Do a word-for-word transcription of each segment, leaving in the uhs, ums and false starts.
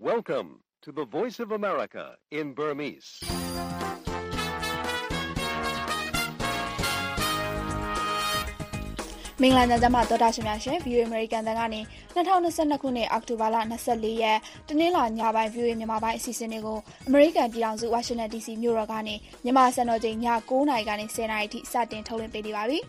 Welcome to the Voice of America in Burmese. ။မင်္ဂလာညချမ်းပါသောတာရှင်များရှင် ဗီအိုအေ American တန်ကနေ၂၀၂၂ခုနှစ်အောက်တိုဘာလ၂၄ရက်တနင်္လာညပိုင်း ဗီအိုအေ မြန်မာပိုင်းအစီအစဉ်တွေကို American ပြည်ထောင်စု Washington ဒီ စီ မြို့တော်ကနေမြန်မာစံတော်ချိန်ည၉နာရီကနေ၁၀နာရီထိစတင်ထုတ်လွှင့်ပေးနေပါပြီ။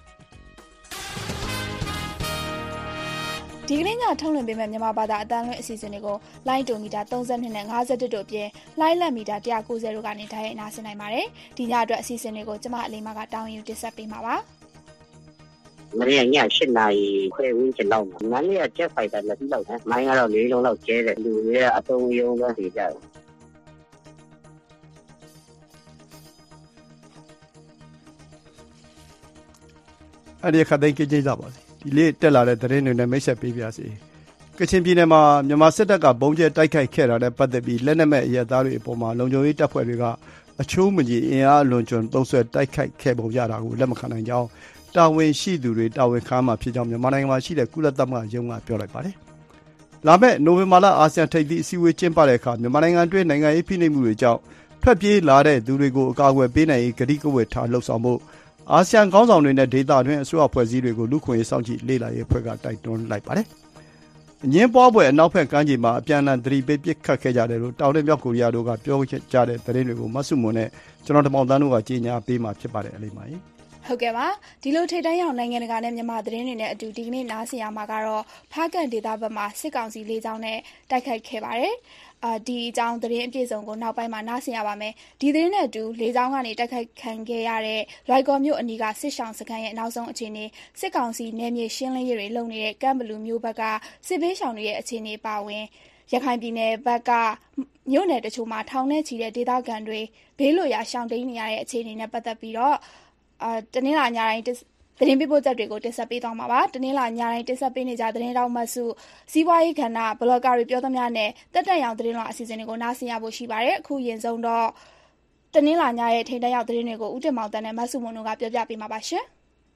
ဒီကနေ့ညထုတ်လွှင့်ပေးမယ့်မြန်မာဘာသာအသံလွှင့်အစီအစဉ်တွေကိုလိုင်းတိုမီတာ၃၂နဲ့၅၁တို့အပြင်လိုင်းလက်မီတာ၁၉၀တို့ကနေတိုက်ရိုက်နားဆင်နိုင်ပါတယ်။ဒီညအတွက်အစီအစဉ်တွေကိုကျမအလေးမကတောင်းယူတင်ဆက်ပေးမှာပါ။မနေ့ကည၈နာရီခွဲဝန်းကျင်လောက်မှာမနေ့ကချက်ဖိုက်တာလက်ပြီးလောက်တယ်မိုင်းကတော့လေးလုံးလောက်ကျဲတယ်လူတွေကအတုံးယုံပဲနေကြတယ်အဲ့ဒီခတ်သိမ်းကြကြပါစေဒီလေးတက်လာတဲ့သတင်းတွေနဲ့မိတ်ဆက်ပေးပါစေကချင်ပြည်နယ်မှာမြန်မာစစ်တပ်ကဘုံကျဲတိုက်ခိုက်ခဲ့တာနဲ့ပတ်သက်ပြီးလက်နက်မဲ့အရက်သားတွေအပေါ်မှာလုံခြုံရေးတပ်ဖွဲ့တွေကအချိုးမကြီးအင်အားလွန်ကျွံသုံးဆွဲတိုက်ခိုက်ခဲ့ပုံရတာကိုလက်မခံနိုင်ကြောင်းတာဝန်ရှိသူတွေတာဝန်ခံမှာဖြစ်ကြောင်းမြန်မာနိုင်ငံမှာရှိတဲ့ကုလသမဂ္ဂရုံးကပြောလိုက်ပါတယ်။လာမယ့်နိုဝင်ဘာလအာဆီယံထိပ်သီးအစည်းအဝေးကျင်းပတဲ့အခါမြန်မာနိုင်ငံအတွင်းနိုင်ငံရေးဖိနှိပ်မှုတွေကြောင့်ထွက်ပြေးလာတဲ့သူတွေကိုအကာအကွယ်ပေးနိုင်ရေးကတိကဝတ်ထားလှုပ်ဆောင်ဖို့အာဆီယံခေါင်းဆောင်တွေနဲ့ဒေသတွင်းအစိုးရဖွဲ့စည်းတွေကိုလူခွင့်ရေးစောင့်ကြည့်လေ့လာရေးအဖွဲ့ကတိုက်တွန်းလိုက်ပါတယ်။အငင်းပွားပွဲအနောက်ဘက်ကမ်းခြေမှာအပြန်အလှန်သတိပေးပစ်ခတ်ခဲ့ကြတယ်လို့တောင်နဲ့မြောက်ကိုရီးယားတို့ကပြောကြတဲ့သတင်းတွေကိုမဆုမွန်နဲ့ကျွန်တော်တမောင်တန်းတို့ကကြေညာပေးမှာဖြစ်ပါတယ်အလိမ္မာကြီးဟုတ်ကဲ့ပါဒီလိုထိပ်တန်းရောက်နိုင်ငံတကာနဲ့မြန်မာသတင်းတွေနဲ့အတူဒီကနေ့နားဆင်ရမှာကတော့ဖားကန်ဒေသဘက်မှာစစ်ကောင်စီလေးကြောင်းနဲ့တိုက်ခိုက်ခဲ့ပါတယ်အာဒီအကြောင်းသတင်းအပြည့်စုံကိုနောက်ပိုင်းမှာနားဆင်ရပါမယ်ဒီသတင်းနဲ့အတူလေးကြောင်းကနေတိုက်ခိုက်ခံခဲ့ရတဲ့လွိုက်ကော်မြို့အနီးကစစ်ဆောင်စခန်းရဲ့နောက်ဆုံးအခြေအနေစစ်ကောင်စီနယ်မြေရှင်းလင်းရေးတွေလုပ်နေတဲ့ကမ်ဘလူမျိုးဘက်ကစစ်ဘေးရှောင်တွေရဲ့အခြေအနေပါဝင်ရခိုင်ပြည်နယ်ဘက်ကမြို့နယ်တချို့မှာထောင်ထဲချီတဲ့ဒေသခံတွေဘေးလွတ်ရာရှောင်တိန်နေရတဲ့အခြေအနေနဲ့ပတ်သက်ပြီးတော့အာတနင်္လာညတိုင်းသတင်းပေးပို့ချက်တွေကိုတင်ဆက်ပေးသွားမှာပါတနင်္လာညတိုင်းတင်ဆက်ပေးနေကြသတင်းတောက်မှတ်စုစီးပွားရေးကဏ္ဍဘလော့ဂါတွေပြောသမျှနဲ့တက်တက်ရောင်သတင်းလွှာအစီအစဉ်တွေကိုနားဆင်ရဖို့ရှိပါတယ်အခုရင်ဆုံးတော့တနင်္လာညရဲ့ထိန်တက်ရောက်သတင်းတွေကိုဦးတင်မောင်တန်းနဲ့မဆုမွန်တို့ကပြောပြပေးမှာပါရှင်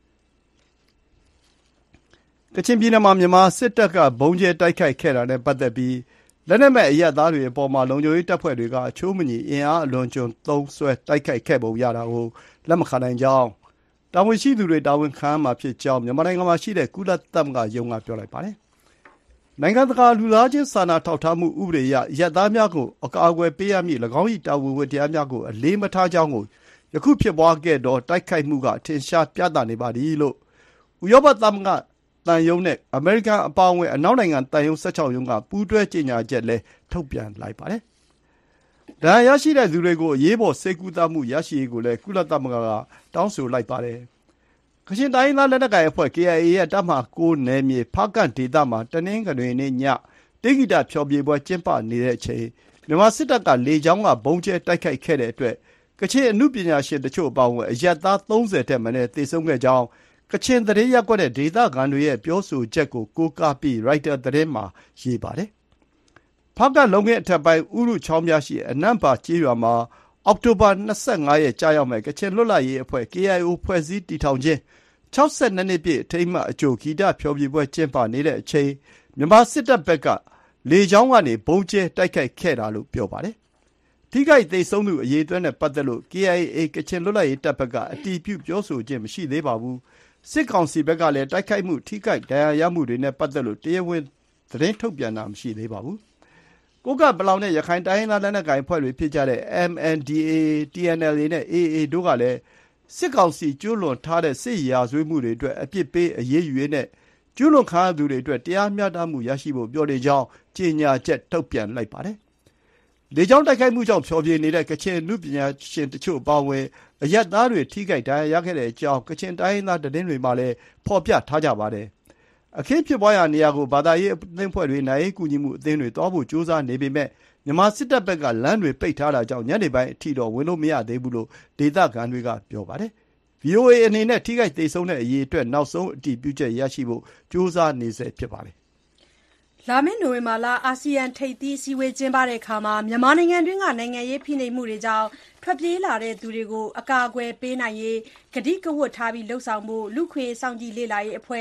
ကချင်ပြည်နယ်မှာမြန်မာစစ်တပ်ကဘုံကျဲတိုက်ခိုက်ခဲ့တာနဲ့ပတ်သက်ပြီးလက်နက်မဲ့အရက်သားတွေအပေါ်မှာလုံခြုံရေးတပ်ဖွဲ့တွေကအချိုးမညီအင်အားအလွန်ကျွံသုံးဆွဲတိုက်ခိုက်ခဲ့ပုံရတာကိုလက်မခံနိုင်ကြောင်းတာဝန်ရှိသူတွေတာဝန်ခံမှာဖြစ်ကြောင်းမြန်မာနိုင်ငံမှာရှိတဲ့ကုလသမဂ္ဂရုံးကပြောလိုက်ပါတယ်။နိုင်ငံတကာလူသားချင်းစာနာထောက်ထားမှုဥပဒေအရရက်သားများကိုအကာအကွယ်ပေးရမည်၎င်း၏တာဝန်ဝတ္တရားများကိုအလေးမထားကြောင်းကိုယခုဖြစ်ပွားခဲ့သောတိုက်ခိုက်မှုကထင်ရှားပြသနေပါသည်လို့ဥရောပသမဂ္ဂတန်ယုံနဲ့အမေရိကန်အပါအဝင်အနောက်နိုင်ငံတန်ယုံ၁၆ရုံးကပူးတွဲကြေညာချက်လည်းထုတ်ပြန်လိုက်ပါတယ်။ဒါရရှိတဲ့သူတွေကိုအရေးပေါ်စေကူတာမှုရရှိရေးကိုလည်းကုလသမဂ္ဂကတောင်းဆိုလိုက်ပါတယ်။ကချင်တိုင်းသားလက်နက်ကိုင်အဖွဲ့ ကေ အိုင် အေ ရဲ့တပ်မဟာ၉နယ်မြေဖားကန့်ဒေသမှာတနင်္ဂနွေနေ့ညတေဂီတာဖျော်ဖြေပွဲကျင်းပနေတဲ့အချိန်မြန်မာစစ်တပ်ကလေကြောင်းကဘုံကျဲတိုက်ခိုက်ခဲ့တဲ့အတွက်ကချင်အမှုပညာရှင်တချို့အပါအဝင်အရက်သား၃၀ထက်မနည်းသေဆုံးခဲ့ကြောင်းကချင်သတင်းရပ်ကွက်တဲ့ဒေသခံတွေရဲ့ပြောဆိုချက်ကိုကိုးကားပြီးရိုက်တာသတင်းမှာရေးပါတယ်။ဖားကန့်လုံခင်းအထက်ပိုင်းဥရုချောင်းများရှိအနန့်ပါကျေးရွာမှာအောက်တိုဘာ၂၅ရက်ကြာရောက်မဲ့ကချင်လွတ်လပ်ရေးအဖွဲ့ ကေ အိုင် အို ဖွဲ့စည်းတည်ထောင်ခြင်း၆၂နှစ်ပြည့်အထိမ်းအမှတ်အကြိုဂီတဖျော်ဖြေပွဲကျင်းပနေတဲ့အချိန်မြန်မာစစ်တပ်ဘက်ကလေကြောင်းကနေဘုံကျဲတိုက်ခိုက်ခဲ့တာလို့ပြောပါတယ်။ထိခိုက်သေဆုံးသူအရေးအတွက်နဲ့ပတ်သက်လို့ ကေ အိုင် အေ ကချင်လွတ်လပ်ရေးတပ်ဘက်ကအတည်ပြုပြောဆိုခြင်းမရှိသေးပါဘူး။စစ်ကောင်စီဘက်ကလည်းတိုက်ခိုက်မှုထိခိုက်ဒဏ်ရာရမှုတွေနဲ့ပတ်သက်လို့တရားဝင်သတင်းထုတ်ပြန်တာမရှိသေးပါဘူး။ကိုကပလောင်နဲ့ရခိုင်တိုင်းရင်းသားလက်နက်ကိုင်အဖွဲ့တွေဖြစ်ကြတဲ့ အမ် အန် ဒီ အေ အေ တီ အန် အယ် အေ နဲ့ အေ အေ တို့ကလည်းစစ်ကောင်စီကျူးလွန်ထားတဲ့စစ်ရာဇဝတ်မှုတွေအတွက်အပြစ်ပေးအရေးယူရေးနဲ့ကျူးလွန်ခံရသူတွေအတွက်တရားမျှတမှုရရှိဖို့ပြောနေကြောင်းကြေညာချက်ထုတ်ပြန်လိုက်ပါတယ်။လေကြောင်းတိုက်ခိုက်မှုကြောင့်ဖျော်ဖြေနေတဲ့ကချင်လူပညာရှင်တချို့အပါအဝင်အရက်သားတွေထိခိုက်ဒဏ်ရာရခဲ့တဲ့အကြောင်းကချင်တိုင်းရင်းသားသတင်းတွေမှာလည်းဖော်ပြထားကြပါတယ်။အခင်းဖြစ်ပွားရာနေရာကိုဘာသာရေးအသင်းဖွဲ့တွေနိုင်ရေးကူညီမှုအသင်းတွေတောဖို့ကြိုးစားနေပေမဲ့မြန်မာစစ်တပ်ဘက်ကလမ်းတွေပိတ်ထားတာကြောင့်ညနေပိုင်းအထိတော့ဝင်လို့မရသေးဘူးလို့ဒေသခံတွေကပြောပါတယ်။ ဗွီအိုအေ အနေနဲ့ထိခိုက်သေဆုံးတဲ့အရေးအတွက်နောက်ဆုံးအတည်ပြုချက်ရရှိဖို့ကြိုးစားနေဆဲဖြစ်ပါတယ်။လာမယ့်နိုဝင်ဘာလအာဆီယံထိပ်သီးအစည်းအဝေးကျင်းပတဲ့အခါမြန်မာနိုင်ငံတွင်းကနိုင်ငံရေးဖိနှိပ်မှုတွေကြောင့်ထွက်ပြေးလာတဲ့သူတွေကိုအကာအကွယ်ပေးနိုင်ရေးကတိကဝတ်ထားပြီးလှုပ်ဆောင်ဖို့လူ့အခွင့်အရေးစောင့်ကြည့်လေ့လာရေးအဖွဲ့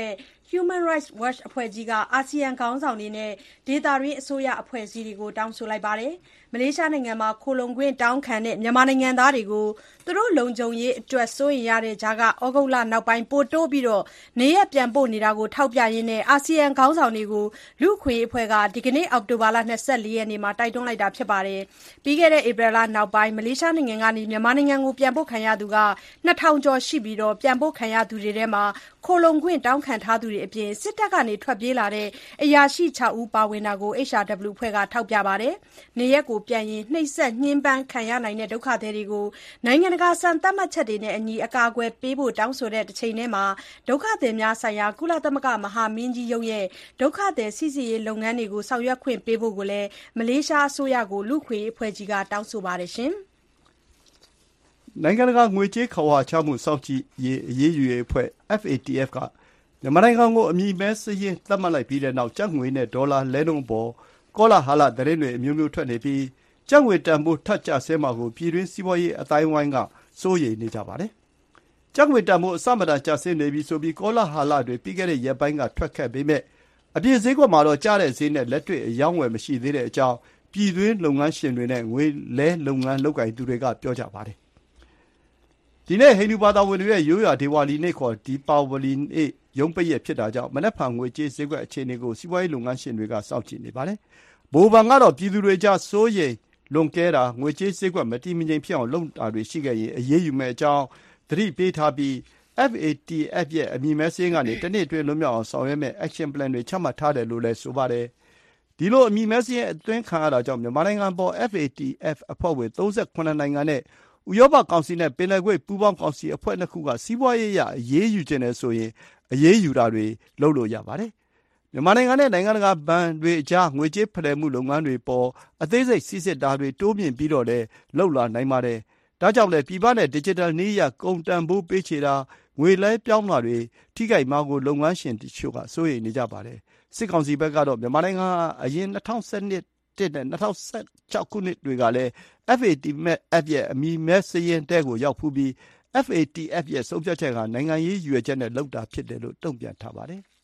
Human Rights Watch အဖွဲ့ကြီးကအာဆီယံခေါင်းဆောင်တွေနဲ့ဒေသတွင်းအစိုးရအဖွဲ့အစည်းတွေကိုတောင်းဆိုလိုက်ပါတယ်။မလေးရှားနိုင်ငံမှာခိုလှုံခွင့်တောင်းခံတဲ့မြန်မာနိုင်ငံသားတွေကိုသူတို့လုံခြုံရေးအတွက်စိုးရိမ်ရတဲ့ကြားကဩဂုတ်လနောက်ပိုင်းပိုတိုးပြီးနေရပ်ပြန်ပို့နေတာကိုထောက်ပြရင်းနဲ့အာဆီယံခေါင်းဆောင်တွေကိုလူ့အခွင့်အရေးအဖွဲ့ကဒီကနေ့အောက်တိုဘာလ၂၄ရက်နေ့မှာတိုက်တွန်းလိုက်တာဖြစ်ပါတယ်။ပြီးခဲ့တဲ့ဧပြီလနောက်ပိုင်းမလေးရှားနိုင်ငံကနေမြန်မာနိုင်ငံကိုပြန်ပို့ခံရသူက၂ထောင်ကျော်ရှိပြီးပြန်ပို့ခံရသူတွေထဲမှာခိုလှုံခွင့်တောင်းခံထားသူတွေအပြင်စစ်တပ်ကနေထွက်ပြေးလာတဲ့အရာရှိ၆ဦးပါဝင်တာကို H R W အဖွဲ့ကထောက်ပြပါတယ်။နေရပ်ကိုပြန်ရင်နှိပ်စက်ညှဉ်းပန်းခံရနိုင်တဲ့ဒုက္ခသည်တွေကိုနိုင်ငံတကာစံသတ်မှတ်ချက်တွေနဲ့အညီအကာအကွယ်ပေးဖို့တောင်းဆိုတဲ့တစ်ချိန်တည်းမှာဒုက္ခသည်များဆိုင်ရာကုလသမဂ္ဂမဟာမင်းကြီးရုံးရဲ့ဒုက္ခသည်စိစစ်ရေးလုပ်ငန်းတွေကိုဆောင်ရွက်ခွင့်ပေးဖို့ကိုလည်းမလေးရှားအစိုးရကိုလူ့အခွင့်အရေးအဖွဲ့ကြီးကတောင်းဆိုပါတယ်ရှင်။နိုင်ငံတကာငွေကြေးခဝါချမှုစောင့်ကြည့်ရေးအရေးယူရေးအဖွဲ့ F A T F ကမြန်မာနိုင်ငံကိုအမည်မဲစာရင်းသတ်မှတ်လိုက်ပြီးတဲ့နောက်ကျပ်ငွေနဲ့ဒေါ်လာလဲနှုန်းပေါ်ကောလာဟလသတင်းတွေအမျိုးမျိုးထွက်နေပြီးကျပ်ငွေတန်ဖိုးထပ်ကျဆင်းမှာကိုပြည်တွင်းစီးပွားရေးအတိုင်းဝိုင်းကစိုးရိမ်နေကြပါတယ်။ကျပ်ငွေတန်ဖိုးအစမတန်ကျဆင်းနေပြီဆိုပြီးကောလာဟလတွေပြီးခဲ့တဲ့ရက်ပိုင်းကထွက်ခဲ့ပေမဲ့အပြည့်ဈေးကွက်မှာတော့ကျတဲ့ဈေးနဲ့လက်တွေ့အယောင်းဝယ်မရှိသေးတဲ့အကြောင်းပြည်တွင်းလုပ်ငန်းရှင်တွေနဲ့ငွေလဲလုပ်ငန်းလုပ်ကိုင်သူတွေကပြောကြပါတယ်။ဒီနေ့ဟိန္ဒူဘာသာဝင်တွေရဲ့ရိုးရာဒေဝါလီနေ့ခေါ်ဒီပါဝလီနေ့ရုံးပိတ်ရက်ဖြစ်တာကြောင့်မနက်ဖြန်ငွေကြေးဈေးကွက်အခြေအနေကိုစီးပွားရေးလုပ်ငန်းရှင်တွေကစောင့်ကြည့်နေပါတယ်။ဗဟိုဘဏ်ကတော့ပြည်သူတွေကြားစိုးရိမ်လွန်ကဲတာငွေကြေးဈေးကွက်မတည်မငြိမ်ဖြစ်အောင်လုပ်တာတွေရှိခဲ့ရင်အရေးယူမယ့်အကြောင်းသတိပေးထားပြီး F A T F ရဲ့အမည်မဲစာရင်းကနေတနှစ်အတွင်းလွတ်မြောက်အောင်ဆောင်ရွက်မယ့် Action Plan တွေချမှတ်ထားတယ်လို့လည်းဆိုပါတယ်။ဒီလိုအမည်မဲစာရင်းအသွင်းခံရတာကြောင့်မြန်မာနိုင်ငံပေါ် F A T F အဖွဲ့ဝင်၃၇နိုင်ငံနဲ့ဥရောပကောင်စီနဲ့ပင်လယ်ကွေ့ပူးပေါင်းကောင်စီအဖွဲ့နှစ်ခုကစီးပွားရေးအရအရေးယူခြင်းနဲ့ဆိုရင်အရေးယူတာတွေလုပ်လို့ရပါတယ်။မြန်မာနိုင်ငံနဲ့နိုင်ငံတကာဘဏ်တွေအကြားငွေကြေးဖလှယ်မှုလုပ်ငန်းတွေပေါ်အသေးစိတ်စစ်စစ်တာတွေတိုးမြင့်ပြီးတော့လည်းလှုပ်လာနိုင်ပါတယ်။ဒါကြောင့်လည်းပြည်ပနဲ့ digital နည်းအရကုန်တန်ဖိုးပေးချေတာငွေလဲပြောင်းတာတွေထိခိုက်မှာကိုလုပ်ငန်းရှင်တချို့ကစိုးရိမ်နေကြပါတယ်။စစ်ကောင်စီဘက်ကတော့မြန်မာနိုင်ငံအရင်၂၀၁၂နဲ့၂၀၁၆ခုနှစ်တွေကလည်း F A T F ရဲ့အမည်မဲစာရင်းတဲကိုရောက်ဖူးပြီး F A T F ရဲ့ဆုံးဖြတ်ချက်ကနိုင်ငံရေးရည်ရွယ်ချက်နဲ့လုပ်တာဖြစ်တယ်လို့တုံ့ပြန်ထားပါတယ်။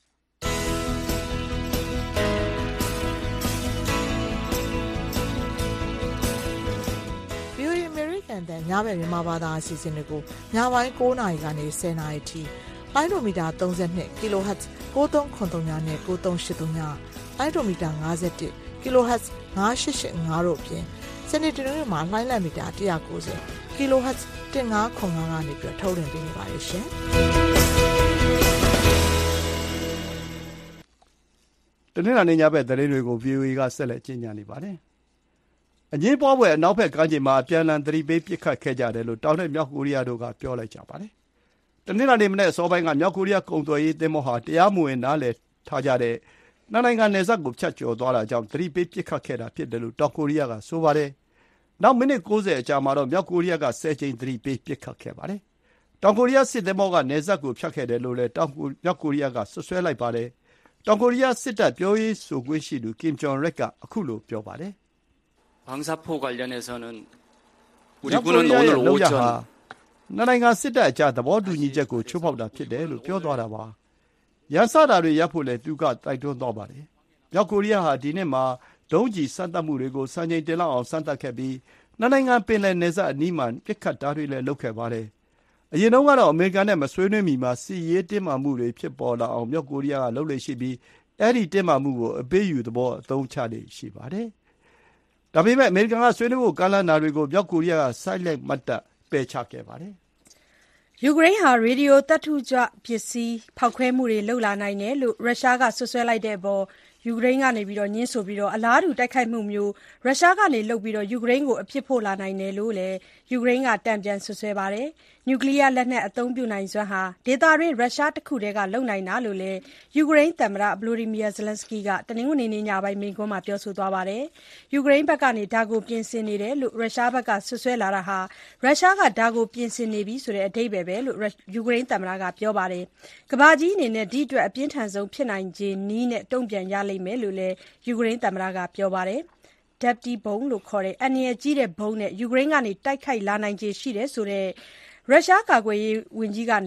V O A American တန်ညဘက်မြန်မာဘာသာအစီအစဉ်တွေကိုညပိုင်း၉နာရီကနေ၁၀နာရီထိလိုင်းဒိုမီတာ၃၂ kHz ၉၃၇၃နဲ့၉၃၈၃လိုင်းဒိုမီတာ၅၁ kHz ၅၈၈၅တို့အပြင်စနေတနင်္ဂနွေမှာလှိုင်းလက်မီတာ၁၉၀ kHz ၁၅၇၅ကနေပြီးထုတ်လွှင့်ပေးနေပါတယ်ရှင်။တနင်္လာနေ့ညဘက်သတင်းတွေကို V O A ကဆက်လက်ကြီးညာနေပါတယ်။အငင်းပွားပွဲအနောက်ဘက်ကမ်းခြေမှာအပြန်အလှန်သတိပေးပစ်ခတ်ခဲ့ကြတယ်လို့တောင်နဲ့မြောက်ကိုရီးယားတို့ကပြောလိုက်ကြပါတယ်။တနင်္လာနေ့မနေ့အစောပိုင်းကမြောက်ကိုရီးယားကုန်သွယ်ရေးသင်္ဘောဟာတရားမဝင်နားလည်ထားကြတဲ့နှစ်နိုင်ငံနယ်စပ်ကိုဖြတ်ကျော်သွားတာကြောင့်သတိပေးပစ်ခတ်ခဲ့တာဖြစ်တယ်လို့တောင်ကိုရီးယားကဆိုပါတယ်။နောက်မိနစ်၉၀အကြာမှာတော့မြောက်ကိုရီးယားက၁၀ကြိမ်သတိပေးပစ်ခတ်ခဲ့ပါတယ်။တောင်ကိုရီးယားစစ်သင်္ဘောကနယ်စပ်ကိုဖြတ်ခဲ့တယ်လို့လည်းတောင်ကိုမြောက်ကိုရီးယားကဆွဆွဲလိုက်ပါတယ်။တောင်ကိုရီးယားစစ်တပ်ပြောရေးဆိုခွင့်ရှိသူကင်ဂျွန်ရက်ကအခုလိုပြောပါတယ်။ 방사포관련해서는우리군은오늘오전 နှစ်နိုင်ငံစစ်တပ်အကြားသဘောတူညီချက်ကိုချိုးဖောက်တာဖြစ်တယ်လို့ပြောသွားတာပါ။ရန်စတာတွေရပ်ဖို့လည်းသူကတိုက်တွန်းသွားပါတယ်။မြောက်ကိုရီးယားဟာဒီနှစ်မှာဒုံးကျည်စမ်းသပ်မှုတွေကိုစံချိန်တင်လောက်အောင်စမ်းသပ်ခဲ့ပြီးနှစ်နိုင်ငံပင်လယ်နယ်စပ်အနီးမှာပစ်ခတ်တာတွေလည်းလုပ်ခဲ့ပါတယ်။အရင်တုန်းကတော့အမေရိကန်နဲ့မဆွေးနွေးမီမှာစစ်ရေးတင်းမာမှုတွေဖြစ်ပေါ်လာအောင်မြောက်ကိုရီးယားကလုပ်လေ့ရှိပြီးအဲဒီတင်းမာမှုကိုအပေးယူသဘောအသုံးချလေ့ရှိပါတယ်။ဒါပေမဲ့အမေရိကန်ကဆွေးနွေးဖို့ကမ်းလှမ်းတာတွေကိုမြောက်ကိုရီးယားကဆိုက်လက်မတ်တပ်ပယ်ချခဲ့ပါတယ်။ယူကရိန်းဟာရေဒီယိုသတ္တုကြွပစ္စည်းဖောက်ခွဲမှုတွေလုပ်လာနိုင်တယ်လို့ရုရှားကစွပ်စွဲလိုက်တဲ့အပေါ်ယူကရိန်းကငြင်းဆိုပြီးအလားတူတိုက်ခိုက်မှုမျိုးရုရှားကလုပ်ပြီးယူကရိန်းကိုအပြစ်ဖို့လာနိုင်တယ်လို့လည်းယူကရိန်းကတန်ပြန်စွပ်စွဲပါတယ်။နျူကလ িয়ার လက်နက်အသုံးပြုနိုင်စွမ်းဟာဒေသတွင်းရုရှားတစ်ခုတည်းကလုပ်နိုင်တာလို့လည်းယူကရိန်းသမ္မတ Volodymyr Zelensky ကတနင်္ဂနွေနေ့ညပိုင်းမိန့်ခွန်းမှာပြောဆိုသွားပါတယ်။ယူကရိန်းဘက်ကဒါကိုပြင်ဆင်နေတယ်လို့ရုရှားဘက်ကစွပ်စွဲလာတာဟာရုရှားကဒါကိုပြင်ဆင်နေပြီဆိုတဲ့အဓိပ္ပာယ်ပဲလို့ယူကရိန်းသမ္မတကပြောပါတယ်။ကမ္ဘာကြီးအနေနဲ့ဒီအတွက်အပြင်းထန်ဆုံးဖြစ်နိုင်ခြေနည်းနဲ့တုံ့ပြန်ရလိမ့်မယ်လို့လည်းယူကရိန်းသမ္မတကပြောပါတယ်။ Depty ဘုံလို့ခေါ်တဲ့အန္တရာယ်ကြီးတဲ့ဘုံနဲ့ယူကရိန်းကနေတိုက်ခိုက်လာနိုင်ခြေရှိတယ်ဆိုတဲ့ရုရှားကာကွယ်ရေးဝန်ကြီးကနေ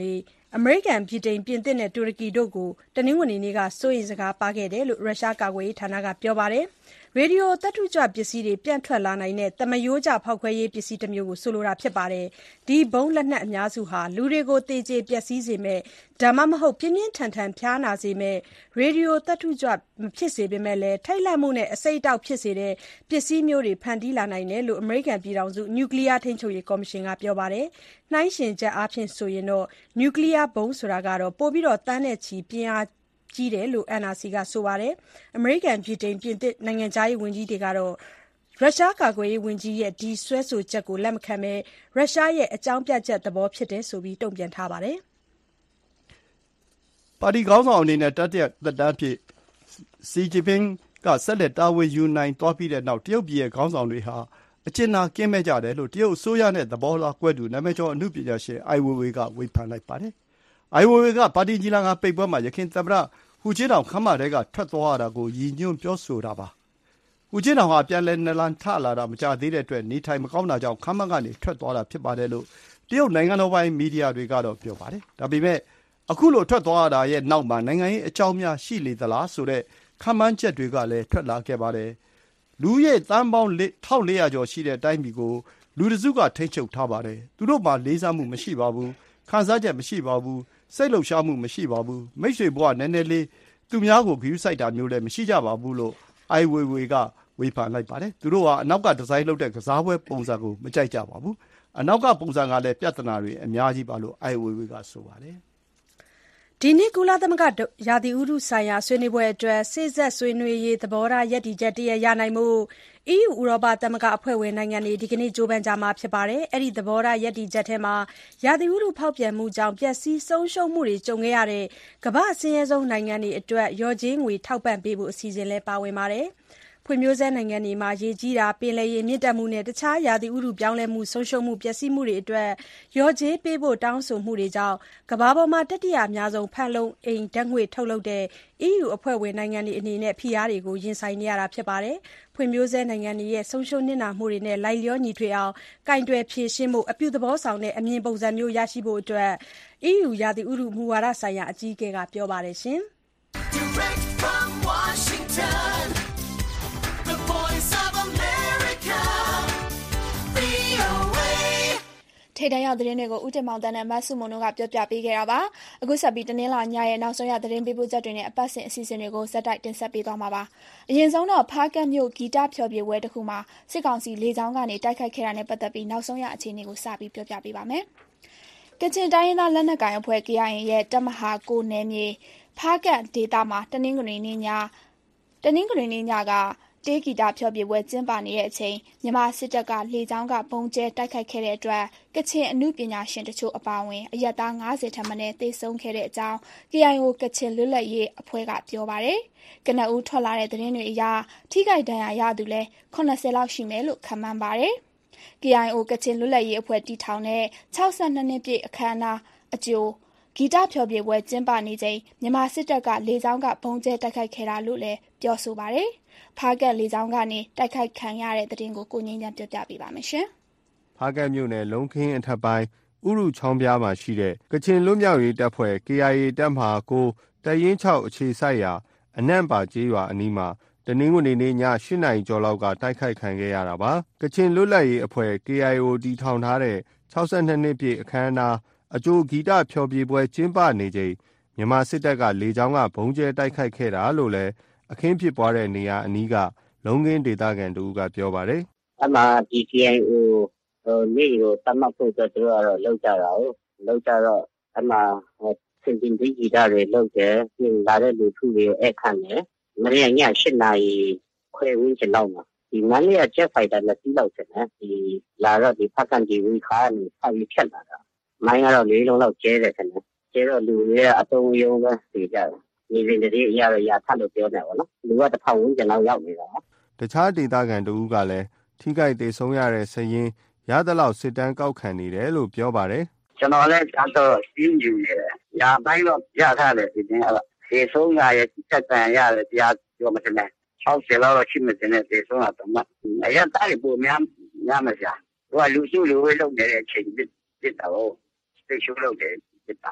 အမေရိကန်ဗြိတိန်ပြင်သစ်နဲ့တူရကီတို့ကိုတနင်္ဂနွေနေ့ကစိုးရိမ်စကားပါခဲ့တယ်လို့ရုရှားကာကွယ်ရေးဌာနကပြောပါတယ်။ရေဒီယိုသတ္တုကြွပစ္စည်းတွေပြန့်ထွက်လာနိုင်တဲ့သမားရိုးကျဖောက်ခွဲရေးပစ္စည်းတစ်မျိုးကိုဆိုလိုတာဖြစ်ပါတယ်။ဒီဘုံလက်နက်အများစုဟာလူတွေကိုသေကျေပျက်စီးစေမဲ့ဒါမှမဟုတ်ပြင်းပြင်းထန်ထန်ဖျားနာစေမဲ့ရေဒီယိုသတ္တုကြွမဖြစ်စေပေမဲ့လည်းထိတ်လန့်မှုနဲ့အစိတ်အတောက်ဖြစ်စေတဲ့ပစ္စည်းမျိုးတွေဖန်တီးလာနိုင်တယ်လို့အမေရိကန်ပြည်ထောင်စုနျူကလ িয়ার ထိန်းချုပ်ရေးကော်မရှင်ကပြောပါတယ်။နှိုင်းယှဉ်ချက်အားဖြင့်ဆိုရင်တော့နျူကလ িয়ার ဘုံဆိုတာကတော့ပိုပြီးတန်းတဲ့ချီပြင်းအားကြီးတယ်လို့ N R C ကဆိုပါတယ်။အမေရိကန်ဗြိတိန်ပြင်သစ်နိုင်ငံခြားရေးဝန်ကြီးတွေကတော့ရုရှားကာကွယ်ရေးဝန်ကြီးရဲ့ဒီစွဲဆိုချက်ကိုလက်မခံဘဲရုရှားရဲ့အကြောင်းပြချက်သဘောဖြစ်တယ်ဆိုပြီးတုံ့ပြန်ထားပါတယ်။ပါတီခေါင်းဆောင်အနေနဲ့တတိယသက်တမ်းဖြစ်စီဂျီပင်းကဆက်လက်တာဝန်ယူနိုင်သွားပြီးတဲ့နောက်တရုတ်ပြည်ရဲ့ခေါင်းဆောင်တွေဟာအကျဉ်းနာကင်းမဲ့ကြတယ်လို့တရုတ်အစိုးရနဲ့သဘောထားကွဲတူနာမည်ကျော်အမှုပညာရှင်အိုင်ဝေဝေကဝေဖန်လိုက်ပါတယ်။အိုင်ဝေဝေကပါတီကြီးလာကပိတ်ပွဲမှာရခိုင်သမ္မတဟူကျင်းတောင်ခမ်းမတဲကထွက်သွားရတာကိုရည်ညွှန်းပြောဆိုတာပါ။ဟူကျင်းတောင်ဟာပြန်လဲနလန်ထလာတာမကြသေးတဲ့အတွက်နေထိုင်မကောင်းတာကြောင့်ခမ်းမကနေထွက်သွားတာဖြစ်ပါတယ်လို့တရုတ်နိုင်ငံတော်ပိုင်မီဒီယာတွေကတော့ပြောပါတယ်။ဒါပေမဲ့အခုလိုထွက်သွားရတာရဲ့နောက်မှာနိုင်ငံရေးအကြောင်းများရှိလေသလားဆိုတဲ့ခန့်မှန်းချက်တွေကလည်းထွက်လာခဲ့ပါတယ်။လူရဲ့တန်းပေါင်းတစ်ထောင်လေးရာကျော်ရှိတဲ့တိုင်းပြည်ကိုလူတစုကထိန်းချုပ်ထားပါတယ်။သူတို့မှာလေးစားမှုမရှိပါဘူး။ခံစားချက်မရှိပါဘူး။စိတ်လှုပ်ရှားမှုမရှိပါဘူး။မိတ်ဆွေဘဝနည်းနည်းလေးသူများကိုဂရုစိုက်တာမျိုးလည်းမရှိကြပါဘူးလို့အိုင်ဝေဝေကဝေဖန်လိုက်ပါတယ်။သူတို့ဟာအနောက်ကဒီဇိုင်းလုပ်တဲ့ကစားပွဲပုံစံကိုမကြိုက်ကြပါဘူး။အနောက်ကပုံစံကလည်းပြဿနာတွေအများကြီးပါလို့အိုင်ဝေဝေကဆိုပါတယ်။ဒီနေ့ကုလသမဂ္ဂရာသီဥတုဆိုင်ရာဆွေးနွေးပွဲအတွက်စေ့စပ်ဆွေးနွေးရေးသဘောထားရပ်တည်ချက်တရရနိုင်မှုအီးယူဥရောပသမဂ္ဂအဖွဲ့ဝင်နိုင်ငံတွေဒီကနေ့ကြိုးပမ်းကြမှာဖြစ်ပါတယ်။အဲ့ဒီသဘောထားရပ်တည်ချက်ထဲမှာရာသီဥတုဖောက်ပြန်မှုကြောင့်ပျက်စီးဆုံးရှုံးမှုတွေကြုံခဲ့ရတဲ့ကမ္ဘာ့အဆင်းရဲဆုံးနိုင်ငံတွေအတွက်လျော်ကြေးငွေထောက်ပံ့ပေးဖို့အစီအစဉ်လည်းပါဝင်ပါတယ်။ဖွံ့ဖြိုးဆဲနိုင်ငံတွေမှာရေကြီးတာပင်လယ်ရေမြင့်တက်မှုနဲ့တခြားရာသီဥတုပြောင်းလဲမှုဆုံးရှုံးမှုပျက်စီးမှုတွေအတွက်လျော်ကြေးပေးဖို့တောင်းဆိုမှုတွေကြောင့်ကမ္ဘာပေါ်မှာတတိယအများဆုံးဖန်လုံအိမ်ဓာတ်ငွေ့ထုတ်လုပ်တဲ့ အီးယူ အဖွဲ့ဝင်နိုင်ငံတွေအနေနဲ့ဖိအားတွေကိုရင်ဆိုင်နေရတာဖြစ်ပါတယ်။ဖွံ့ဖြိုးဆဲနိုင်ငံတွေရဲ့ဆုံးရှုံးနစ်နာမှုတွေနဲ့လိုက်လျောညီထွေအောင်ကင်တွယ်ဖြေရှင်းဖို့အပြုသဘောဆောင်တဲ့အမြင်ပုံစံမျိုးရရှိဖို့အတွက် အီးယူ ရာသီဥတုမူဝါဒဆိုင်ရာအကြီးအကဲကပြောပါတယ်ရှင်။ Direct from Washington ထိပ်တန်းရောက်သတင်းတွေကိုဦးတင်မောင်တန်းနဲ့မဆုမွန်တို့ကပြောပြပေးခဲ့တာပါ။အခုဆက်ပြီးတနင်္လာညရဲ့နောက်ဆုံးရသတင်းပေးပို့ချက်တွေနဲ့အပတ်စဉ်အစီအစဉ်တွေကိုဇက်တိုက်တင်ဆက်ပေးသွားမှာပါ။အရင်ဆုံးတော့ဖားကတ်မြို့ဂီတဖျော်ဖြေပွဲတစ်ခုမှာစစ်ကောင်စီလေကြောင်းကနေတိုက်ခိုက်ခဲ့တာနဲ့ပတ်သက်ပြီးနောက်ဆုံးရအခြေအနေကိုစပြီးပြောပြပေးပါမယ်။ကချင်တိုင်းရင်းသားလက်နက်ကိုင်အဖွဲ့ K I A ရဲ့တပ်မဟာကိုနယ်မြေဖားကတ်ဒေသမှာတနင်္ဂနွေနေ့ညတနင်္ဂနွေနေ့ညကတေးဂီတဖျော်ဖြေပွဲကျင်းပနေတဲ့အချိန်မြန်မာစစ်တပ်ကလေကြောင်းကပုံကျဲတိုက်ခိုက်ခဲ့တဲ့အတွက်ကချင်အမှုပညာရှင်တချို့အပါအဝင်အရက်သား၅၀ထက်မနည်းသေဆုံးခဲ့တဲ့အကြောင်း K I O ကချင်လွတ်လပ်ရေးအဖွဲ့ကပြောပါတယ်။ကနဦးထွက်လာတဲ့သတင်းတွေအရထိခိုက်ဒဏ်ရာရသူလည်း၇၀လောက်ရှိမယ်လို့ခန့်မှန်းပါတယ်။ K I O ကချင်လွတ်လပ်ရေးအဖွဲ့တည်ထောင်တဲ့၆၂နှစ်ပြည့်အခမ်းအနားအကျိုးဂီတဖျော်ဖြေပွဲကျင်းပနေချိန်မြန်မာစစ်တပ်ကလေကြောင်းကပုံကျဲတိုက်ခိုက်ခဲ့တာလို့လည်းပြောဆိုပါတယ်။ဖားကတ်လေကြောင်းကနေတိုက်ခိုက်ခံရတဲ့တဲ့တင်ကိုကိုငင်းချမ်းပြောပြပေးပါမယ်ရှင်။ဖားကတ်မြို့နယ်လုံးခင်းအထက်ပိုင်းဥရုချောင်းပြားမှာရှိတဲ့ကချင်လွတ်မြောက်ရေးတပ်ဖွဲ့ K I A တပ်မဟာကိုတရင်၆အခြေစိုက်ရာအနန့်ပါကျေးရွာအနီးမှာတနင်္ဂနွေနေ့ည၈နာရီကျော်လောက်ကတိုက်ခိုက်ခံခဲ့ရတာပါ။ကချင်လွတ်လပ်ရေးအဖွဲ့ K I O တည်ထောင်ထားတဲ့၆၂နှစ်ပြည့်အခမ်းအနားအကျိုးဂီတဖျော်ဖြေပွဲကျင်းပနေချိန်မြန်မာစစ်တပ်ကလေကြောင်းကဘုံကျဲတိုက်ခိုက်ခဲ့တာလို့လည်းအခင်းဖြစ်ပွားတဲ့နေရာအနီးကလုံးခင်းဒေသခံတို့ကပြောပါတယ်။အမှဒီ K I O ဟိုနေ့ကိုတတ်မှတ်ဖို့အတွက်တို့ကတော့လောက်ကြတာဟုတ်လောက်ကြတော့အမှစင်တင်ဒီဂီတတွေလောက်တယ်ပြင်လာတဲ့လူထုတွေအဲ့ခံတယ်မနေ့ည၈နာရီခွဲဝန်းကျင်လောက်မှာဒီမန္တလေးက Jet Fighter နှစ်စီးလောက်တယ်နော်ဒီလာတော့ဒီဖက်ကန်ဒီဝီခါနေဆက်ပြီးဖြတ်လာတာမိုင်းကတော့လေးလုံးလောက်ကျဲတယ်ခင်ဗျကျဲတော့လူတွေကအတုံးယုံပဲသိကြတယ်နေနေတည်းအရာရထပ်လို့ပြောနေပါတော့လူကတစ်ဖက်ဝန်းကျင်လောက်ရောက်နေတာတခြားဒေသခံတို့ကလည်းထိခိုက်ဒေဆုံးရတဲ့စရင်ရသလောက်စစ်တမ်းကောက်ခံနေတယ်လို့ပြောပါတယ်ကျွန်တော်လည်းကတော့စီးယူနေတယ်ညာပိုင်းတော့ရထားတယ်ဒီနေ့အဲ့ဒေဆုံးရရဲ့တက်တန်ရတယ်တရားပြောမှတယ်၆၀လောက်ရှိမှတဲ့ဒေဆုံးရတော့မှအရင်တိုင်းပုံများများမရှာဟိုကလူစုလူဝေးလုပ်နေတဲ့အချိန်ဖြစ်ဖြစ်တော့စိတ်ရှုပ်လုပ်တယ်ဖြစ်တာ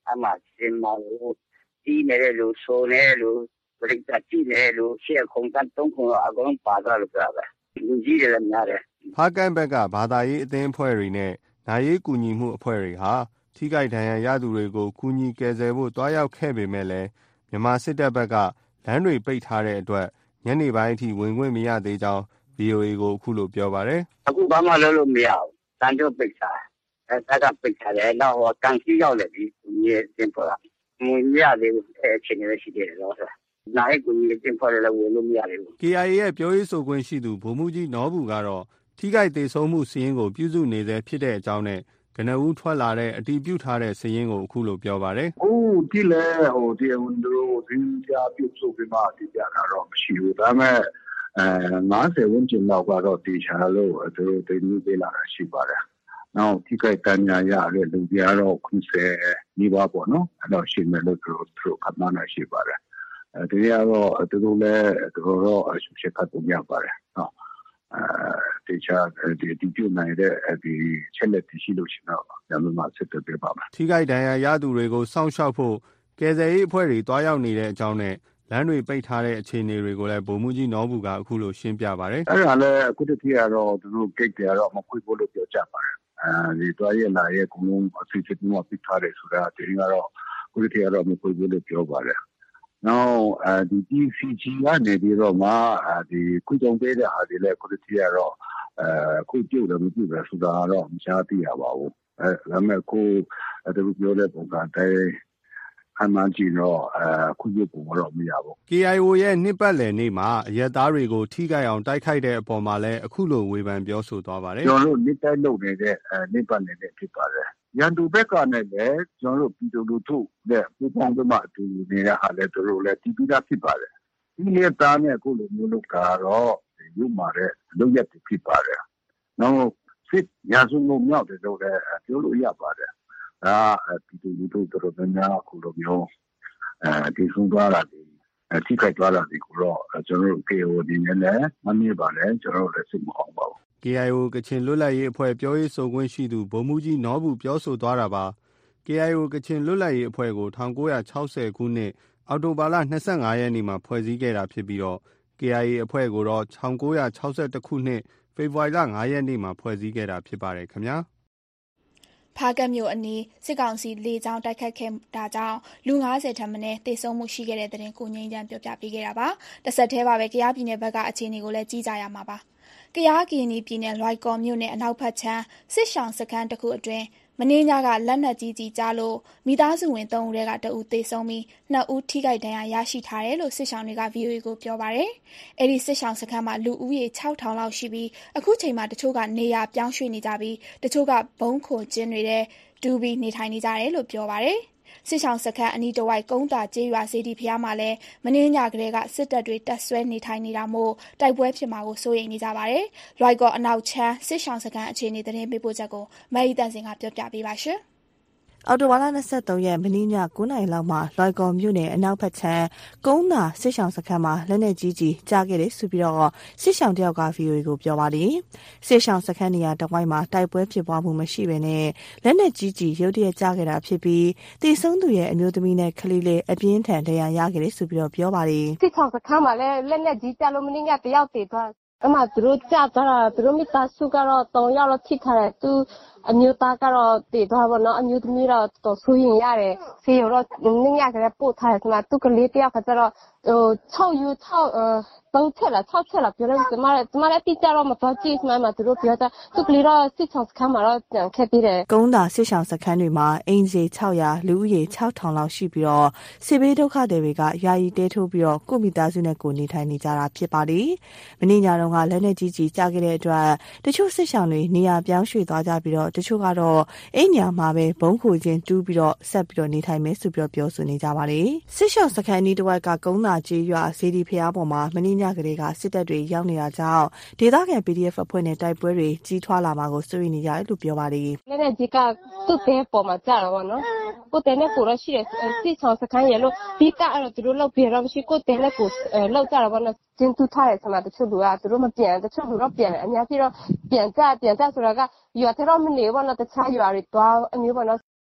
အမှစင်မောင်ကိုတီးနေတဲ့လူဆိုနေလူပရိသတ်ကြည့်နေလူရှေ့ခုံတန်းသုံးခုအကုန်ပါသွားလို့ပြောတာလူကြီးတွေလည်းများတယ်ဖားကန့်ဘက်ကဘာသာရေးအသင်းအဖွဲ့တွေနဲ့နိုင်ရေးကူညီမှုအဖွဲ့တွေဟာထိခိုက်ဒဏ်ရာရသူတွေကိုကူညီကယ်ဆယ်ဖို့တွားရောက်ခဲ့ပေမဲ့လည်းမြန်မာစစ်တပ်ဘက်ကလမ်းတွေပိတ်ထားတဲ့အတွက်ညနေပိုင်းအထိဝင်ခွင့်မရသေးကြောင်း ဗီအိုအေ ကိုအခုလိုပြောပါတယ်အခုဘာမှလုပ်လို့မရဘူးတန်တော့ပိတ်ထားအဲတက်ကပိတ်ထားတယ်တော့ဟောကန်စီရောက်လည်းဒီမြေတင်ပေါ်လာမရသေးဘူးအဲအချိန်လေးရှိသေးတယ်တော့နိုင်ကူညီတင်ပေါ်လည်းဝင်လို့မရသေးဘူးကေအိုင်အေ ရဲ့ပြောရေးဆိုခွင့်ရှိသူဗိုလ်မှူးကြီးနော်ဘူးကတော့ထိခိုက်ဒေဆုံးမှုစီးရင်ကိုပြုစုနေသေးဖြစ်တဲ့အကြောင်းနဲ့ကနဦးထွက်လာတဲ့အတီးပြုတ်ထားတဲ့စီးရင်ကိုအခုလိုပြောပါတယ်။အခုဒီလေဟိုဒီဝန်တို့ရင်းကြပြုစုပြီးမှဒီပြတာတော့မရှိဘူးဒါပေမဲ့အဲငါးဆယ်ဝန်းကျင်လောက်ကတော့တေချာလို့သူတို့တင်ပြီးပေးလာတာရှိပါတယ်။နောက်ထိခိုက်တန်းညာရတဲ့လူတွေကတော့ခုဆယ်နီးပါးပေါ့နော်။အဲ့တော့ရှိမယ်လို့သူတို့သူတို့ခန့်မှန်းတာရှိပါတယ်။အဲဒီကတော့သူတို့လည်းသူတို့တော့အရှုပ်ခတ်ပုံရပါတယ်နော်အဲတေချာဒီဒီပြုနိုင်တဲ့ဒီချက်လက်တရှိလို့ရှိတော့ညမမှာစစ်တပ်ပြပါမယ်ထိခိုက်ဒဏ်ရာရသူတွေကိုစောင့်ရှောက်ဖို့ကယ်ဆယ်ရေးအဖွဲ့တွေတွားရောက်နေတဲ့အကြောင်းနဲ့လမ်းတွေပိတ်ထားတဲ့အခြေအနေတွေကိုလည်းဗိုလ်မှူးကြီးနော်ဘူးကအခုလိုရှင်းပြပါတယ်အဲ့ဒါလည်းအခုတည်းကတော့သူတို့ gate တွေကတော့မခွေဖို့လို့ပြောကြပါတယ်အဲဒီတွားရလာရဲ့ကုလုံးအစီအစဉ်မျိုးပိတ်ထားတယ်ဆိုတာဒီကတော့အခုတည်းကတော့မခွေဖို့လို့ပြောပါတယ်နောက်အဲဒီ T C G ကနေပြီးတော့မှဒီကုကြုံပေးတဲ့အားတွေလည်းခုတည်းကတော့အဲခုပြုတ်တယ်မပြုတ်တယ်ဆိုတာတော့မရှားသိရပါဘူးအဲဒါပေမဲ့ခုသူပြောတဲ့ပုံစံတိုင်းအမှန်ကြီးတော့အခုပြုတ်ပုံတော့မရဘူးကေအိုင်အို ရဲ့နှစ်ပတ်လည်နေ့မှာအရက်သားတွေကိုထိခိုက်အောင်တိုက်ခိုက်တဲ့အပေါ်မှာလည်းအခုလိုဝေဖန်ပြောဆိုသွားပါတယ်ကျွန်တော်တို့နှစ်တိုင်းလုပ်နေတဲ့နှစ်ပတ်လည်နေ့ဖြစ်ပါတယ်ရန်သူဘက်ကနဲ့လည်းကျွန်တော်တို့ပြည်သူလူထုနဲ့ပူးပေါင်းပြီးမှအတူနေတဲ့ဟာလည်းတို့လည်းတည်ပြီးသားဖြစ်ပါတယ်ဒီနေ့သားနဲ့အခုလိုမျိုးလုပ်တာတော့ရုပ်မာတဲ့လုပ်ရက်ဖြစ်ပါတယ်နောက်စစ်ရာဇဝတ်မြောက်တယ်လို့လည်းပြောလို့ရပါတယ်ဒါပြည်သူလူထုတို့လည်းများအခုလိုမျိုးအဲဒီဆုံးသွားတာဒီထိခိုက်သွားတာဒီကိုတော့ကျွန်တော်တို့ ကေ အို ဒီနဲ့လည်းမမြင်ပါနဲ့ကျွန်တော်တို့လည်းစိတ်မအောင်ပါဘူးကေအိုင်အို ကချင်လွတ်လပ်ရေးအဖွဲ့ပြောရေးဆိုခွင့်ရှိသူဗိုလ်မှူးကြီးနော်ဘူးပြောဆိုသွားတာပါ ကေအိုင်အို ကချင်လွတ်လပ်ရေးအဖွဲ့ကို၁၉၆၀ခုနှစ်အောက်တိုဘာလ၂၅ရက်နေ့မှာဖွဲ့စည်းခဲ့တာဖြစ်ပြီးတော့ ကေအိုင်အေ အဖွဲ့ကိုတော့၁၉၆၁ခုနှစ်ဖေဖော်ဝါရီလ၅ရက်နေ့မှာဖွဲ့စည်းခဲ့တာဖြစ်ပါတယ်ခင်ဗျာဖားကတ်မြို့အနီးစစ်ကောင်စီလေကြောင်းတိုက်ခတ်ခဲ့တာကြောင့်လူ၅၀ထက်မနည်းသေဆုံးမှုရှိခဲ့တဲ့တဲ့တင်ကိုငိမ့်ချမ်းပြောပြပေးခဲ့တာပါတစ်ဆက်တည်းပါပဲကယားပြည်နယ်ဘက်ကအခြေအနေကိုလည်းကြီးကြရမှာပါကယားကရင်ပြည်နယ်လွိုင်ကော်မြို့နယ်အနောက်ဘက်ခြမ်းစစ်ရှောင်းစခန်းတစ်ခုအတွင်းမင်းညကလက်နက်ကြီးကြီးကြားလို့မိသားစုဝင်သုံးဦးထဲကတဦးသေဆုံးပြီးနှစ်ဦးထိခိုက်ဒဏ်ရာရရှိထားတယ်လို့စစ်ရှောင်းတွေက ဗီအိုအေ ကိုပြောပါတယ်။အဲဒီစစ်ရှောင်းစခန်းမှာလူဦးရေ၆ထောင်လောက်ရှိပြီးအခုချိန်မှာတချို့ကနေရာပြောင်းရွှေ့နေကြပြီးတချို့ကဘုံခိုကျင်းတွေထဲတူပြီးနေထိုင်နေကြတယ်လို့ပြောပါတယ်။စစ်ဆောင်စခန်းအနီးတစ်ဝိုက်ကုန်းတာကျေးရွာစေတီဖျားမှာလည်းမင်းညကလေးကစစ်တပ်တွေတပ်ဆွဲနေထိုင်နေတာမို့တိုက်ပွဲဖြစ်မှာကိုစိုးရိမ်နေကြပါတယ်။လွိုက်ကော်အနောက်ချမ်းစစ်ဆောင်စခန်းအခြေအနေသတင်းပေးပို့ချက်ကိုမအီတန်စင်ကပြောပြပေးပါရှင်။အော်တိုဘာလ၂၃ရက်မနေ့ည၉နာရီလောက်မှာလွိုင်ကော်မြို့နယ်အနောက်ဘက်ခြမ်းကုန်းသာစစ်ဆောင်စခန်းမှာလက်နက်ကြီးကြီးကြားခဲ့တယ်ဆိုပြီးတော့စစ်ဆောင်တယောက်က ဗီအိုအေ ကိုပြောပါတယ်စစ်ဆောင်စခန်းနေရာတဝိုက်မှာတိုက်ပွဲဖြစ်ပွားမှုမရှိဘဲနဲ့လက်နက်ကြီးကြီးရုတ်တရက်ကြားခဲ့တာဖြစ်ပြီးတည်ဆုံးသူရဲ့အမျိုးသမီးနဲ့ကလေးလေးအပြင်းထန်ဒဏ်ရာရခဲ့တယ်ဆိုပြီးတော့ပြောပါတယ်စစ်ဆောင်စခန်းမှာလည်းလက်နက်ကြီးကြားလို့မင်းညတယောက်တည်သွားအမှသူတို့ကြားသွားတာသူတို့မိသားစုကတော့၃ယောက်လောက်ထိထားတယ်သူအမျိုးသားကတော့တည်သွားပါတော့အမျိုးသမီးတော့တော်ဆူရင်ရတယ်ဆေးရောတော့နင်းရကလေးပို့ထားတယ်ဆိုမှသူကလေးတယောက်ကကျတော့ဟို၆ယူ၆အဲသုံးချက်လား၆ချက်လားပြောတယ်ကျမကျမလည်းတိကျတော့မပြောကြည့်မှမှသူတို့ပြောတာသူကလေးတော့စစ်ဆောင်စခန်းမှာတော့ပြန်ခဲ့ပြီးတယ်ကုန်းသာစစ်ဆောင်စခန်းတွေမှာအင်ဂျီ၆ရာလူဦးရေ၆ထောင်လောက်ရှိပြီးတော့စစ်ဘေးဒုက္ခတွေတွေကယာယီတဲထိုးပြီးတော့ကိုမိသားစုနဲ့ကိုနေထိုင်နေကြတာဖြစ်ပါတယ်မင်းညတော့ကလက်နဲ့ကြီးကြီးကြားခဲ့တဲ့အတွက်တချို့စစ်ဆောင်တွေနေရာပြောင်းရွှေ့သွားကြပြီးတော့တချို့ကတော့အိမ်ညာမှာပဲဘုံခိုချင်းတူးပြီးတော့ဆက်ပြီးတော့နေထိုင်မယ်ဆိုပြီးတော့ပြောဆိုနေကြပါတယ်စစ်ဆောင်စခန်းဤတစ်ဝက်ကကုန်းသာကျေးရွာစေတီဖျားပေါ်မှာမင်းညကလေးကစစ်တပ်တွေရောက်နေတာကြောင့်ဒေသခံ ပီဒီအက်ဖ် အဖွဲ့နဲ့တိုက်ပွဲတွေကြီးထွားလာမှာကိုစိုးရိမ်နေကြတယ်လို့ပြောပါတယ်လက်နဲ့ကြီးကသူ့တဲပေါ်မှာကြာတော့ဗောနော်ကိုတဲနဲ့ကိုရရှိတဲ့စစ်ဆောင်စခန်းရလို့ပြီးကအဲ့တော့သူတို့လောက်ပြေတော့မရှိကိုတဲနဲ့ကိုလောက်ကြတော့ဗောနော်ကျင်းတူထားတယ်ဆိုမှတချို့လူကသူတို့မပြန်တချို့လူတော့ပြန်တယ်အများကြီးတော့ပြန်ကြပြန်ကြဆိုတော့ကရွာထဲတော့မနေဘောနော်တခြားရွာတွေသွားအမျိုးဘောနော်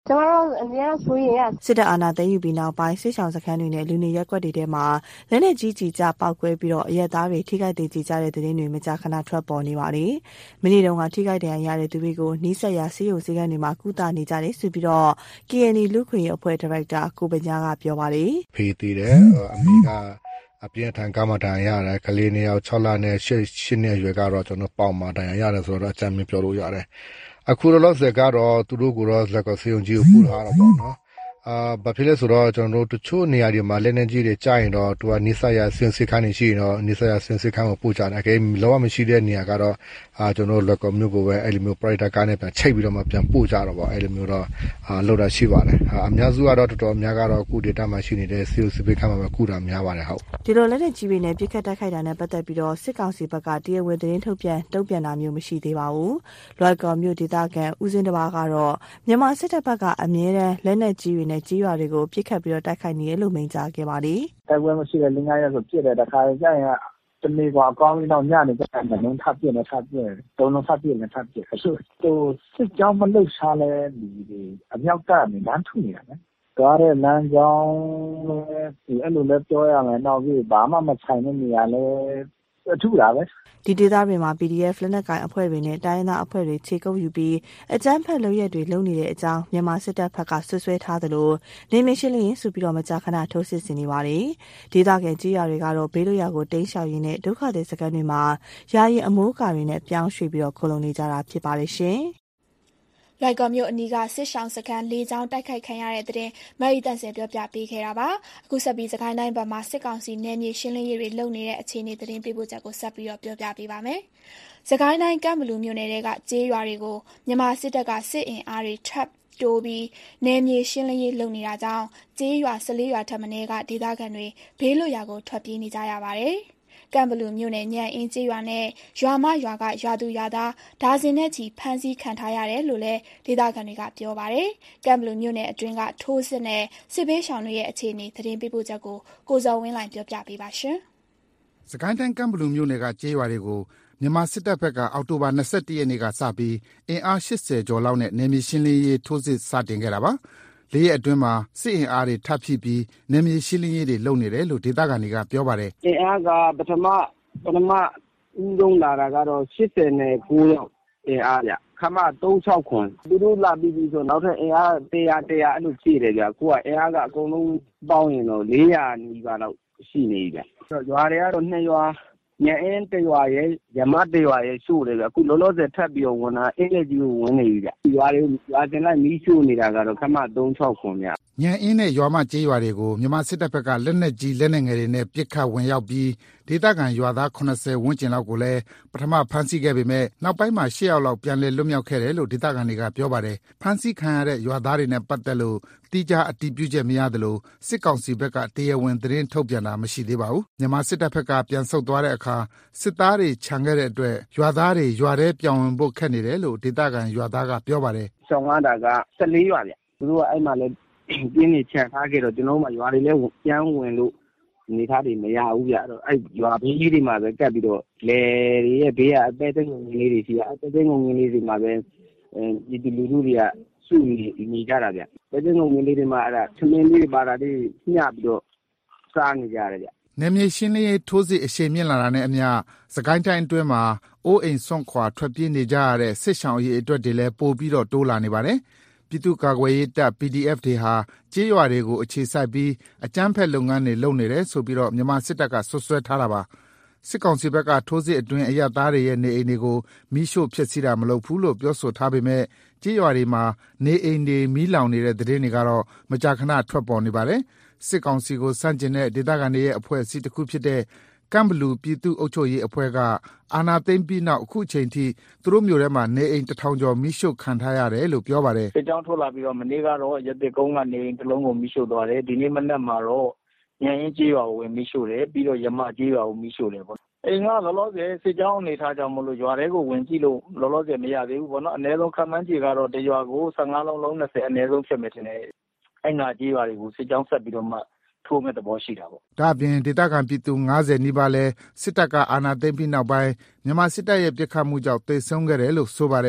ကျမတို့အများအားဆိုရင်ရစစ်တပ်အာဏာသိမ်းယူပြီးနောက်ပိုင်းစစ်ဆောင်စခန်းတွေနဲ့လူနေရပ်ကွက်တွေထဲမှာလက်နက်ကြီးကြီးကြပောက်ကွဲပြီးတော့အရက်သားတွေထိခိုက်ဒေကြီးကြတဲ့သတင်းတွေမကြာခဏထွက်ပေါ်နေပါတယ်။မိနစ်တုန်းကထိခိုက်ဒဏ်ရာရတဲ့သူတွေကိုနှီးဆက်ရာစီးရုံစည်းကမ်းတွေမှာကုသနေကြတယ်ဆိုပြီးတော့ K N Y လူခွေအဖွဲ့ဒါရိုက်တာကိုပညာကပြောပါတယ်။ဖေးသေးတယ်အမေကအပြင်းထန်ကမှဒဏ်ရာရတယ်ကလေးနှစ်ယောက်၆လနဲ့၈နှစ်အရွယ်ကတော့ကျွန်တော်ပေါင်မှာဒဏ်ရာရတယ်ဆိုတော့အကြမ်းမြင်ပြောလို့ရတယ်။အခုလောလောဆယ်ကတော့သူတို့ကိုတော့လက်ကစေုံကြီးကိုပို့ထားတော့ပေါ့နော်အာဘာဖြစ်လဲဆိုတော့ကျွန်တော်တို့တချို့နေရာတွေမှာလက်နေကြီးတွေကြားရင်တော့သူကနိစ္စရဆင်းစစ်ခန်းနေရှိရင်တော့နိစ္စရဆင်းစစ်ခန်းကိုပို့ကြတယ်အဲလောကမရှိတဲ့နေရာကတော့အာကျွန်တော်တို့လက်ကမျိုးကိုပဲအဲ့လိုမျိုး private ကားနဲ့ပြန်ချိတ်ပြီးတော့မှပြန်ပို့ကြတော့ပေါ့အဲ့လိုမျိုးတော့အာလောက်တာရှိပါတယ်အများစုကတော့တော်တော်များကတော့ကု data မှာရှိနေတဲ့ C O C ခန်းမှာပဲကုတာများပါတယ်ဟုတ်ဒီလိုလက်နေကြီးတွေနဲ့ပြစ်ခတ်တိုက်ခိုက်တာနဲ့ပတ်သက်ပြီးတော့စစ်ကောင်စီဘက်ကတရားဝင်သတင်းထုတ်ပြန်တုံ့ပြန်တာမျိုးမရှိသေးပါဘူးလွိုက်ကော်မျိုးဒေသခံဦးစင်းတပါကတော့မြန်မာစစ်တပ်ဘက်ကအမြဲတမ်းလက်နေကြီးတွေနဲ့ကြီးရွာတွေကိုပြစ်ခတ်ပြီးတော့တိုက်ခိုက်နေရလို့မိန့်ကြားခဲ့ပါတယ်။တိုက်ပွဲမရှိတဲ့လင်းကားရဆိုပြစ်တဲ့တခါကျရင်တနေ့ကွာအကောင်းကြီးတော့ညနေကျရင်လည်းထပ်ပြစ်နေထပ်ပြစ်တုံးလုံးထပ်ပြစ်နေထပ်ပြစ်အဲ့လိုသူစစ်ကြောင်းမလှုပ်ရှားလဲဒီအမြောက်ကနေလမ်းထုနေတာနော်။ကားတဲ့လမ်းကြောင်းဒီအဲ့လိုလဲပြောရမယ်နောက်ပြီးဘာမှမဆိုင်တဲ့နေရာလဲအထူးတာပဲဒီဒေသတွေမှာ P D F လက်နက်ကိုင်အဖွဲ့တွေနဲ့တိုင်းရင်းသားအဖွဲ့တွေခြေကုပ်ယူပြီးအကြမ်းဖက်လုပ်ရက်တွေလုပ်နေတဲ့အကြောင်းမြန်မာစစ်တပ်ဘက်ကဆွဆွဲထားသလိုနေမရှင်းလင်းဆိုပြီးတော့မကြာခဏထိုးစစ်ဆင်နေပါတယ်ဒေသခံကြီးရွာတွေကတော့ဘေးလွတ်ရာကိုတိမ်းရှောင်ရင်းနဲ့ဒုက္ခသည်စခန်းတွေမှာယာယီအမိုးကာတွေနဲ့ပြောင်းရွှေ့ပြီးတော့ခိုလုံနေကြတာဖြစ်ပါတယ်ရှင်လွိုက်ကော်မြို့အနီးကစစ်ဆောင်စခန်းလေးချောင်းတိုက်ခိုက်ခံရတဲ့တဲ့မယ်ရီတန်စင်ပြောပြပေးခဲ့တာပါအခုဆက်ပြီးစကိုင်းတိုင်းဘက်မှာစစ်ကောင်စီနယ်မြေရှင်းလင်းရေးတွေလုပ်နေတဲ့အခြေအနေသတင်းပေးပို့ချက်ကိုဆက်ပြီးတော့ပြောပြပေးပါမယ်စကိုင်းတိုင်းကမ်ဘလူမြို့နယ်ကကျေးရွာတွေကိုမြန်မာစစ်တပ်ကစစ်အင်အားတွေထပ်တိုးပြီးနယ်မြေရှင်းလင်းရေးလုပ်နေတာကြောင့်ကျေးရွာ၁၄ရွာထပ်မံကဒေသခံတွေဘေးလွတ်ရာကိုထွက်ပြေးနေကြရပါတယ်ကမ်ဘလူမြို့နယ်ညံအင်းကျေးရွာနဲ့ရွာမရွာကရွာသူရွာသားဒါဇင်နဲ့ချီဖမ်းဆီးခံထားရတယ်လို့လည်းဒေသခံတွေကပြောပါတယ်။ကမ်ဘလူမြို့နယ်အတွင်းကထိုးစစ်နဲ့စစ်ဘေးရှောင်တွေရဲ့အခြေအနေသတင်းပေးပို့ချက်ကိုကိုဇော်ဝင်းလိုင်ပြောပြပေးပါရှင်။စကိုင်းတိုင်းကမ်ဘလူမြို့နယ်ကကျေးရွာတွေကိုမြန်မာစစ်တပ်ဘက်ကအောက်တိုဘာ၂၁ရက်နေ့ကစပြီးအင်အား၈၀ကျော်လောက်နဲ့နယ်မြေရှင်းလင်းရေးထိုးစစ်စတင်ခဲ့တာပါ။လေးရက်အတွင်းမှာစစ်အင်အားတွေထပ်ဖြည့်ပြီးနယ်မြေရှင်းလင်းရေးတွေလုပ်နေတယ်လို့ဒေသခံတွေကပြောပါတယ်။အင်အားကပထမပထမဦးဆုံးလာတာကတော့၈၉ယောက်အင်အားဗျ။ခမ၃၆ခွန်သူတို့လာပြီးပြီဆိုနောက်ထပ်အင်အား၁၀၀ ၁၀၀အဲ့လိုဖြည့်တယ်ဗျ။ကိုကအင်အားကအကုန်လုံးပေါင်းရင်တော့၄ရာနီးပါးလောက်ရှိနေပြီဗျ။ရွာတွေကတော့နှစ်ရွာညအင်းတရွာရဲ့ရမတရွာရဲ့ရှို့တယ်ဗျအခုလောလောဆယ်ထပ်ပြီးတော့ဝင်တာအင်းလက်ကြီးကိုဝင်နေပြီဗျရွာတွေရွာတင်လိုက်မီးရှို့နေတာကတော့ခမ၃၆ခွန်ဗျညအင်းနဲ့ရွာမကျေးရွာတွေကိုမြန်မာစစ်တပ်ဘက်ကလက်နက်ကြီးလက်နက်ငယ်တွေနဲ့ပစ်ခတ်ဝင်ရောက်ပြီးဒေသခံရွာသား၇၀ဝန်းကျင်လောက်ကိုလည်းပထမဖမ်းဆီးခဲ့ပေမဲ့နောက်ပိုင်းမှာ၈ယောက်လောက်ပြန်လည်လွတ်မြောက်ခဲ့တယ်လို့ဒေသခံတွေကပြောပါတယ်ဖမ်းဆီးခံရတဲ့ရွာသားတွေနဲ့ပတ်သက်လို့တိကျအတည်ပြုချက်မရသလိုစစ်ကောင်စီဘက်ကတရားဝင်သတင်းထုတ်ပြန်တာမရှိသေးပါဘူးမြန်မာစစ်တပ်ဘက်ကပြန်ဆုတ်သွားတဲ့အခါစစ်သားတွေခြံခဲ့တဲ့အတွက်ရွာသားတွေရွာထဲပြောင်းဝင်ဖို့ခက်နေတယ်လို့ဒေသခံရွာသားကပြောပါတယ်ရှောင်းကားတာက၁၄ရွာဗျသူတို့ကအဲ့မှာလည်းပြင်းနေချန်ထားခဲ့တော့ကျွန်တော်တို့မှရွာတွေလည်းပြန်ဝင်လို့နေသားတွေမရဘူးဗျအဲ့တော့အဲ့ရွာဘေးကြီးတွေမှာပဲကပ်ပြီးတော့လေတွေရဲ့ဘေးကအသေးသေးငုံငင်းလေးတွေရှိရအသေးသေးငုံငင်းလေးတွေမှာပဲအဲဒီလူလူတွေကစုနေကြတာဗျအသေးသေးငုံငင်းလေးတွေမှာအဲ့ဒါသမင်းလေးပါတာလေးညှပ်ပြီးတော့စားနေကြရတယ်ဗျနယ်မြေရှင်းလင်းရေးထိုးစစ်အရှိန်မြင့်လာတာနဲ့အမျှစကိုင်းတိုင်းအတွင်းမှာအိုးအိမ်ဆွန့်ခွာထွက်ပြေးနေကြရတဲ့စစ်ရှောင်အရေးအတွက်တွေလည်းပိုပြီးတော့တိုးလာနေပါတယ်ပြည်သူ့ကာကွယ်ရေးတပ် P D F တွေဟာကျေးရွာတွေကိုအခြေစိုက်ပြီးအကြမ်းဖက်လုပ်ငန်းတွေလုပ်နေတယ်ဆိုပြီးတော့မြန်မာစစ်တပ်ကဆွဆွဲထားတာပါစစ်ကောင်စီဘက်ကထိုးစစ်အတွင်းအရပ်သားတွေရဲ့နေအိမ်တွေကိုမီးရှို့ဖျက်ဆီးတာမလုပ်ဘူးလို့ပြောဆိုထားပေမဲ့ကျေးရွာတွေမှာနေအိမ်တွေမီးလောင်နေတဲ့သတင်းတွေကတော့မကြာခဏထွက်ပေါ်နေပါတယ်စစ်ကောင်စီကိုစန့်ကျင်တဲ့ဒေသခံတွေရဲ့အဖွဲ့အစည်းတစ်ခုဖြစ်တဲ့ကမ်ဘလူပြည်သူ့အုပ်ချုပ်ရေးအဖွဲ့ကအာဏာသိမ်းပြီးနောက်အခုချိန်ထိသူတို့မျိုးထဲမှာနေအိမ်တစ်ထောင်ကျော်မိရှုခံထားရတယ်လို့ပြောပါတယ်စစ်ကြောင်းထွက်လာပြီးတော့မနေ့ကတော့ရတဲ့ကုန်းကနေအိမ်တစ်လုံးကိုမိရှုသွားတယ်ဒီနေ့မနက်မှာတော့ညရင်ကျေးရွာကိုဝင်မိရှုတယ်ပြီးတော့ရမကျေးရွာကိုမိရှုတယ်ပေါ့အိမ်ကလောလောဆယ်စစ်ကြောင်းအနေထားကြောင့်မလို့ရွာထဲကိုဝင်ကြည့်လို့လောလောဆယ်မရသေးဘူးပေါ့နော်အနည်းဆုံးခန့်မှန်းကြည့်ကတော့တရွာကို၁၅လုံးလုံး၂၀အနည်းဆုံးဖြစ်မယ်ထင်တယ်အဲ့ငါကျေးရွာတွေကိုစစ်ကြောင်းဆက်ပြီးတော့မှထိုးမဲ့သဘောရှိတာပေါ့ဒါအပြင်ဒေသခံပြည်သူ၅၀နီးပါးလဲစစ်တပ်ကအာဏာသိမ်းပြီးနောက်ပိုင်းမြန်မာစစ်တပ်ရဲ့ပြစ်ခတ်မှုကြောင့်တိတ်ဆုံးခဲ့တယ်လို့ဆိုပါတယ်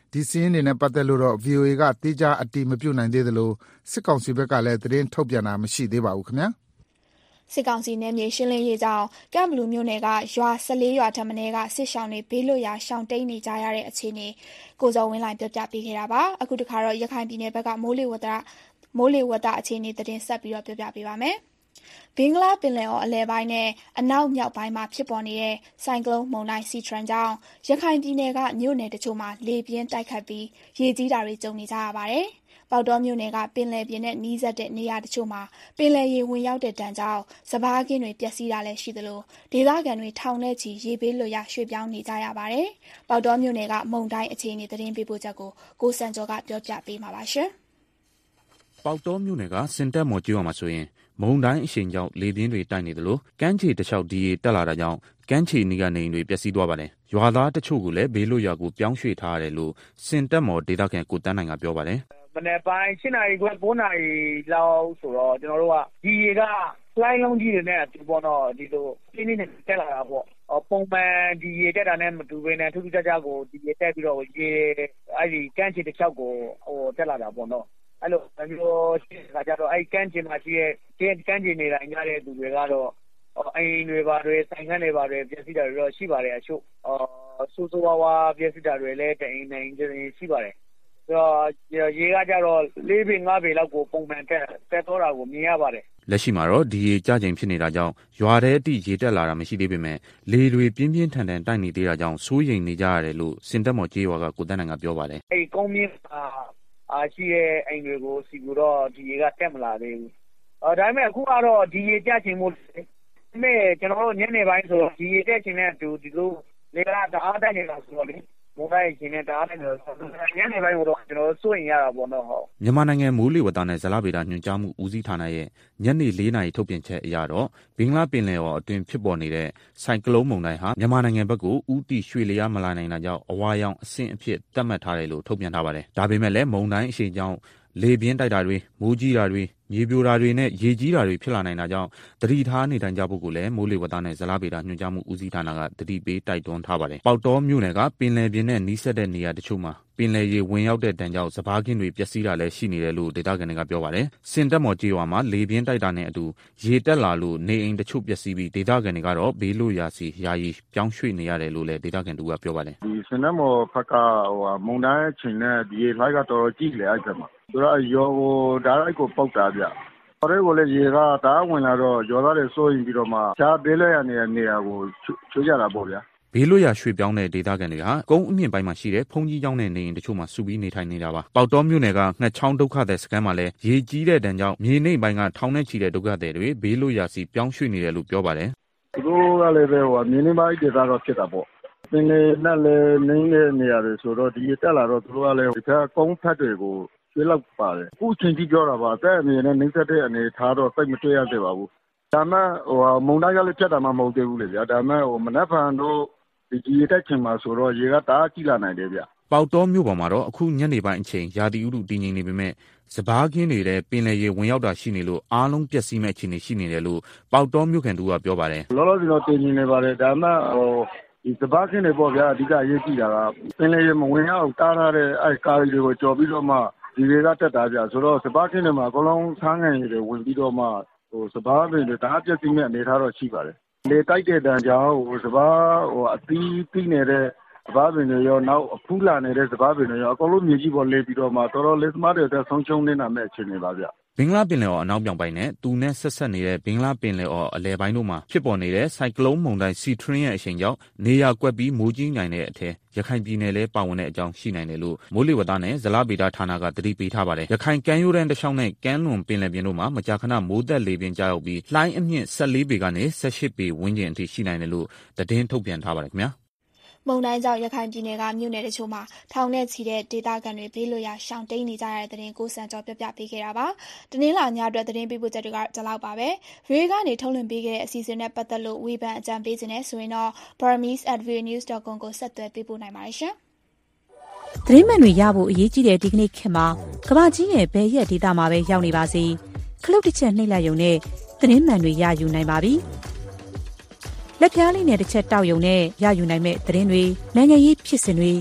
ဒီစာရင်းတွေနဲ့ပတ်သက်လို့တော့ ဗွီအိုအေကသီးခြားအတည်မပြုနိုင်သေးသလိုစစ်ကောင်စီဘက်ကလည်းသတင်းထုတ်ပြန်တာမရှိသေးပါဘူးခင်ဗျာစစ်ကောင်စီနယ်မြေရှင်းလင်းရေးကြောင့်ကမ်ဘလူးမြို့နယ်ကရွာ၁၄ရွာထပ်မံကစစ်ရှောင်းတွေဘေးလွတ်ရာရှောင်တိန်နေကြရတဲ့အခြေအနေကိုဇော်ဝင်းလိုင်ပြောပြပေးခဲ့တာပါအခုတခါတော့ရခိုင်ပြည်နယ်ဘက်ကမိုးလေဝသမိုးလေဝသအခြေအနေသတင်းဆက်ပြီးတော့ပြောပြပေးပါမယ်ဘင်္ဂလားပင်လယ်အော်အလယ်ပိုင်းနဲ့အနောက်မြောက်ပိုင်းမှာဖြစ်ပေါ်နေတဲ့ဆိုင်ကလုန်းမုန်တိုင်းစီထရန်ကြောင့်ရခိုင်ပြည်နယ်ကမြို့နယ်တချို့မှာလေပြင်းတိုက်ခတ်ပြီးရေကြီးတာတွေကြုံနေကြရပါတယ်။ပေါက်တောမြို့နယ်ကပင်လယ်ပြင်နဲ့နီးစပ်တဲ့နေရာတချို့မှာပင်လယ်ရေဝင်ရောက်တဲ့တန်းကြောင့်စပါးကင်းတွေပျက်စီးတာလည်းရှိသလိုဒေသခံတွေထောင်နဲ့ချီရေဘေးလွတ်ရာရွှေ့ပြောင်းနေကြရပါတယ်။ပေါက်တောမြို့နယ်ကမုန်တိုင်းအခြေအနေသတင်းပေးပို့ချက်ကိုကိုစံကျော်ကပြောပြပေးမှာပါရှင်။ပေါက်တောမြို့နယ်ကစင်တက်မော်ကျွန်းမှာဆိုရင်မုန်တိုင်းအရှိန်ကြောင့်လေပြင်းတွေတိုက်နေသလိုကမ်းခြေတစ်လျှောက်ဒီရေတက်လာတာကြောင့်ကမ်းခြေနီကနေအိမ်တွေပျက်စီးသွားပါတယ်။ရွာသားတချို့ကလည်းဘေးလွတ်ရာကိုပြောင်းရွှေ့ထားရတယ်လို့စင်တက်မော်ဒေသခံကိုတန်းနိုင်ကပြောပါတယ်။မနေ့ပိုင်း၈နာရီခွဲ၉နာရီလောက်ဆိုတော့ကျွန်တော်တို့ကဒီရေကလိုင်းလုံးကြီးတွေနဲ့ဒီပေါ်တော့ဒီလိုပြင်းပြင်းနဲ့တက်လာတာပေါ့။ပုံမှန်ဒီရေတက်တာနဲ့မတူဘဲနဲ့ထူးထူးခြားခြားကိုဒီရေတက်ပြီးတော့ရေအဲ့ဒီကမ်းခြေတစ်လျှောက်ကိုဟိုတက်လာတာပေါ့နော်။အဲ့လိုမျိုးရှိတာကြတော့အဲ့ကမ်းခြေမှာရှိတဲ့ကမ်းခြေနေတိုင်းကြတဲ့သူတွေကတော့အိမ်တွေပါတွေဆိုင်ခန်းတွေပါတွေပြည့်စည်တာတွေတော့ရှိပါတယ်အချို့ဆူဆူဝါဝါပြည့်စည်တာတွေလည်းတိမ်နေရှိပါတယ်ဆိုတော့ရေကကြတော့လေးပေငါးပေလောက်ကိုပုံမှန်တက်တက်တော့တာကိုမြင်ရပါတယ်လက်ရှိမှာတော့ဒီရေကျချိန်ဖြစ်နေတာကြောင့်ရွာထဲအထိရေတက်လာတာမရှိသေးပေမဲ့လေတွေပြင်းပြင်းထန်ထန်တိုက်နေသေးတာကြောင့်စိုးရိမ်နေကြရတယ်လို့စင်တက်မော်ကျေးရွာကကိုတန်းနိုင်ကပြောပါတယ်အဲ့ကုန်းမြင့်အာရှိရဲ့အိမ်တွေကိုစီကူတော့ဒီရေကတက်မလာသေးဘူးအော်ဒါပေမဲ့အခုကတော့ဒီရေကျချိန်မို့မဲကျွန်တော်တို့ညနေပိုင်းဆိုတော့ဒီရေတက်ချိန်နဲ့အတူဒီလိုလေကတအားတက်နေတာဆိုတော့လေမုန်တိုင်းချိန်နဲ့တအားတက်နေတော့ညနေပိုင်းတော့ကျွန်တော်စိုးရင်ရတာပေါ့နော်ဟုတ်မြန်မာနိုင်ငံမိုးလေဝသနဲ့ဇလဗေဒညွှန်ကြားမှုဦးစီးဌာနရဲ့ညနေ၄နာရီထုတ်ပြန်ချက်အရတော့ဘင်္ဂလားပင်လယ်အော်အတွင်းဖြစ်ပေါ်နေတဲ့ဆိုင်ကလုန်းမုန်တိုင်းဟာမြန်မာနိုင်ငံဘက်ကိုဥတီရွှေ့လျားမလာနိုင်တာကြောင့်အဝါရောင်အဆင့်အဖြစ်သတ်မှတ်ထားတယ်လို့ထုတ်ပြန်ထားပါတယ်ဒါပေမဲ့လည်းမုန်တိုင်းအရှိန်ကြောင့်လေပြင်းတိုက်တာတွေမိုးကြီးတာတွေမြေပြိုတာတွေနဲ့ရေကြီးတာတွေဖြစ်လာနိုင်တာကြောင့်သတိထားနေတိုင်းကြဖို့ကိုလည်းမိုးလေဝသနဲ့ဇလဗေဒညွှန်ကြားမှုဦးစီးဌာနကသတိပေးတိုက်တွန်းထားပါတယ်။ပေါက်တောမြို့နယ်ကပင်လယ်ပြင်နဲ့နီးစပ်တဲ့နေရာတချို့မှာပင်လယ်ရေဝင်ရောက်တဲ့တန်းကြောင့်စပါးကင်းတွေပျက်စီးတာလည်းရှိနေတယ်လို့ဒေသခံတွေကပြောပါတယ်။စင်တက်မော်ကျေးရွာမှာလေပြင်းတိုက်တာနဲ့အတူရေတက်လာလို့နေအိမ်တချို့ပျက်စီးပြီးဒေသခံတွေကတော့ဘေးလွတ်ရာစီယာယီပြောင်းရွှေ့နေရတယ်လို့လည်းဒေသခံတို့ကပြောပါတယ်။ဒီစင်တက်မော်ဘက်ကဟိုမုန်တိုင်းချိန်နဲ့ဒီရေလိုက်ကတော့ကြီးလေအဲ့ဘက်မှာဆိုတော့ရောကိုဒါရိုက်ကိုပုတ်တာဗျ။အဲ့ဒီကိုလေရေကတားဝင်လာတော့ရောသားတွေစိုးရင်ပြီးတော့မှချားပေးလိုက်ရနေတဲ့နေရာကိုချွေးကြတာပေါ့ဗျာဘေးလွတ်ရာရွှေ့ပြောင်းတဲ့ဒေသခံတွေဟာကုန်းအမြင့်ပိုင်းမှာရှိတဲ့ဖုန်ကြီးကျောင်းနဲ့နေအိမ်တချို့မှာစုပြီးနေထိုင်နေတာပါပေါက်တောမြို့နယ်ကငှက်ချောင်းဒုက္ခသည်စခန်းမှာလည်းရေကြီးတဲ့တန်းကြောင့်မြေနိမ့်ပိုင်းကထောင်နဲ့ချီတဲ့ဒုက္ခသည်တွေဘေးလွတ်ရာစီပြောင်းရွှေ့နေတယ်လို့ပြောပါတယ်သူတို့ကလည်းပဲဟိုမြေနိမ့်ပိုင်းဒေသတော့ဖြစ်တာပေါ့ပင်လေနဲ့လည်းနေနေတဲ့နေရာတွေဆိုတော့ဒီတက်လာတော့သူတို့ကလည်းဒီဘက်ကုန်းဖက်တွေကိုကျွေးလောက်ပါတယ်အခုချိန်ကြီးပြောတာပါအသက်အမြင်နဲ့နှိမ့်ဆက်တဲ့အနေထားတော့စိတ်မတွေ့ရသေးပါဘူးဒါမှဟိုမုံတိုင်းကလည်းဖြတ်တာမှမဟုတ်သေးဘူးလေဗျာဒါမှဟိုမနက်ဖြန်တို့ဒီကြီးတက်ချင်မှာဆိုတော့ရေကတအားကြီးလာနိုင်တယ်ဗျပေါက်တောမြို့ပေါ်မှာတော့အခုညနေပိုင်းအချိန်ရာသီဥတုတည်ငြိမ်နေပေမဲ့စပားကင်းတွေလည်းပင်လယ်ရေဝင်ရောက်တာရှိနေလို့အားလုံးပျက်စီးမဲ့အခြေအနေရှိနေတယ်လို့ပေါက်တောမြို့ခံတို့ကပြောပါတယ်လောလောဆယ်တော့တည်ငြိမ်နေပါတယ်ဒါမှဟိုဒီစပားကင်းတွေပေါ့ဗျာအဓိကအရေးကြီးတာကပင်လယ်ရေမဝင်အောင်တားထားတဲ့အဲကားတွေကိုကြော်ပြီးတော့မှဒီတွေကတက်တာဗျဆိုတော့စပားကင်းတွေမှာအကုန်လုံးဆန်းငံရည်တွေဝင်ပြီးတော့မှဟိုစပားပင်တွေတအားပျက်စီးမဲ့အနေထားတော့ရှိပါတယ်လေတိုက်တဲ့တန်ကြောင့်ဟိုစပားဟိုအသီးပြီးနေတဲ့စပားပင်တွေရောနောက်အဖူးလာနေတဲ့စပားပင်တွေရောအကုန်လုံးမြေကြီးပေါ်လေပြီးတော့မှတော်တော်လေးစမားတွေတက်ဆုံးရှုံးနေတာမဲ့အခြေအနေပါဗျဘင်္ဂလားပင်လယ်အော်အနောက်မြောက်ပိုင်းနဲ့သူနဲ့ဆက်ဆက်နေတဲ့ဘင်္ဂလားပင်လယ်အော်အလယ်ပိုင်းတို့မှာဖြစ်ပေါ်နေတဲ့ဆိုင်ကလုန်းမုန်တိုင်းစီထရင်ရဲ့အရှိန်ကြောင့်နေရာကွက်ပြီးမိုးကြီးနိုင်တဲ့အထက်ရခိုင်ပြည်နယ်လည်းပါဝင်တဲ့အကြောင်းရှိနိုင်တယ်လို့မိုးလေဝသနဲ့ဇလဗေဒဌာနကသတိပေးထားပါတယ်။ရခိုင်ကမ်းရိုးတန်းတစ်လျှောက်နဲ့ကမ်းလွန်ပင်လယ်ပြင်တို့မှာမကြာခဏမိုးသက်လေပြင်းကျရောက်ပြီးလှိုင်းအမြင့်၁၄ပေကနေ၁၈ပေဝန်းကျင်အထိရှိနိုင်တယ်လို့သတင်းထုတ်ပြန်ထားပါတယ်ခင်ဗျာ။မုန်တိုင်းကြောင့်ရခိုင်ပြည်နယ်ကမြို့နယ်တချို့မှာထောင်နဲ့ချီတဲ့ဒေသခံတွေဘေးလွတ်ရာရှောင်တိန်နေကြရတဲ့သတင်းကိုစံကျော်ပြပြပေးခဲ့တာပါ။တနင်္လာညအတွက်သတင်းပေးပို့ချက်တွေကဒီလောက်ပါပဲ။ ဗွီအိုအေ ကနေထုတ်လွှင့်ပေးခဲ့တဲ့အစီအစဉ်နဲ့ပတ်သက်လို့ဝေဖန်အကြံပေးခြင်းနဲ့ဆိုရင်တော့ burmese at v o a news dot com ကိုဆက်သွယ်ပေးပို့နိုင်ပါတယ်ရှင်။သတင်းမှန်တွေရဖို့အရေးကြီးတဲ့ဒီကနေ့ခေတ်မှာကမ္ဘာကြီးရဲ့ဘယ်ရက်ဒေသမှာပဲရောက်နေပါစေခလုတ်တစ်ချက်နှိပ်လိုက်ရုံနဲ့သတင်းမှန်တွေရယူနိုင်ပါပြီ။လက်ပြားလေးနဲ့တစ်ချက်တောက်ယုံနဲ့ရယူနိုင်မဲ့သတင်းတွေနိုင်ငံရေးဖြစ်စဉ်တွေ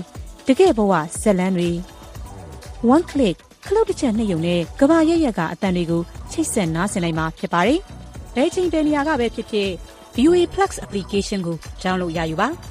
တကယ့်ဘဝဇက်လန်းတွေ one click ခလုတ်တစ်ချက်နှိပ်ရုံနဲ့ကဘာရက်ရက်ကအတန်တွေကိုချိတ်ဆက်နားဆင်နိုင်မှာဖြစ်ပါတယ်။ဘယ်ချိန်ဘယ်နေရာကပဲဖြစ်ဖြစ် ဗီအိုအေ Plus application ကို download ရယူပါ။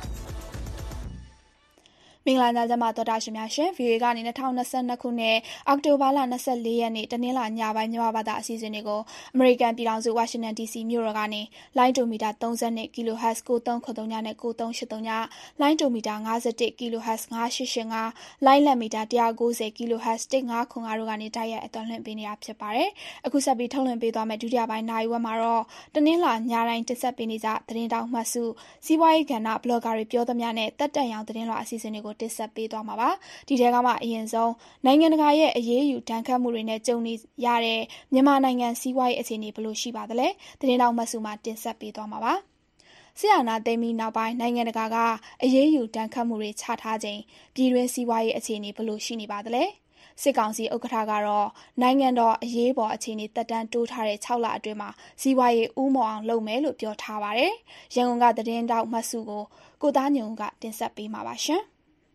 မင်္ဂလာညချမ်းပါတော်တာရှင်များရှင် ဗီအိုအေ ကနေ၂၀၂၂ခုနှစ်အောက်တိုဘာလ၂၄ရက်နေ့တနင်္လာညပိုင်းညဘာသာအစီအစဉ်တွေကိုအမေရိကန်ပြည်ထောင်စုဝါရှင်တန် ဒီစီ မြို့တော်ကနေလိုင်းဒိုမီတာ၃၂ kHz ၉၃၇၃နဲ့၉၃၈၃လိုင်းဒိုမီတာ၅၁ kHz ၅၈၈၅လိုင်းလက်မီတာ၁၉၀ kHz ၁၅၇၅တို့ကနေတိုက်ရိုက်အသံလွှင့်ပေးနေတာဖြစ်ပါတယ်။အခုဆက်ပြီးထုတ်လွှင့်ပေးသွားမယ့်ဒုတိယပိုင်းနိုင်ဝက်မှာတော့တနင်္လာညတိုင်းတင်ဆက်ပေးနေကြသတင်းတောက်မှတ်စုစီးပွားရေးကဏ္ဍဘလော့ဂါတွေပြောသမျှနဲ့တက်တက်ရောင်သတင်းလွှာအစီအစဉ်တွေကိုတင်ဆက်ပေးသွားမှာပါ။ဒီထဲကမှအရင်ဆုံးနိုင်ငံတကာရဲ့အရေးယူဒဏ်ခတ်မှုတွေနဲ့ကြုံနေရတဲ့မြန်မာနိုင်ငံစီးပွားရေးအခြေအနေဘယ်လိုရှိပါသလဲ။သတင်းတောက်မှတ်စုမှာတင်ဆက်ပေးသွားမှာပါ။ဆရာနာသိမ်းပြီးနောက်ပိုင်းနိုင်ငံတကာကအရေးယူဒဏ်ခတ်မှုတွေချထားခြင်းပြည်တွင်းစီးပွားရေးအခြေအနေဘယ်လိုရှိနေပါသလဲ။စစ်ကောင်စီဥက္ကဋ္ဌကတော့နိုင်ငံတော်အရေးပေါ်အခြေအနေတက်တန်းတိုးထားတဲ့၆လအတွင်းမှာစီးပွားရေးဥမော်အောင်လုပ်မယ်လို့ပြောထားပါတယ်။ရန်ကုန်ကသတင်းတောက်မှတ်စုကိုကိုသားညုံကတင်ဆက်ပေးမှာပါရှင်။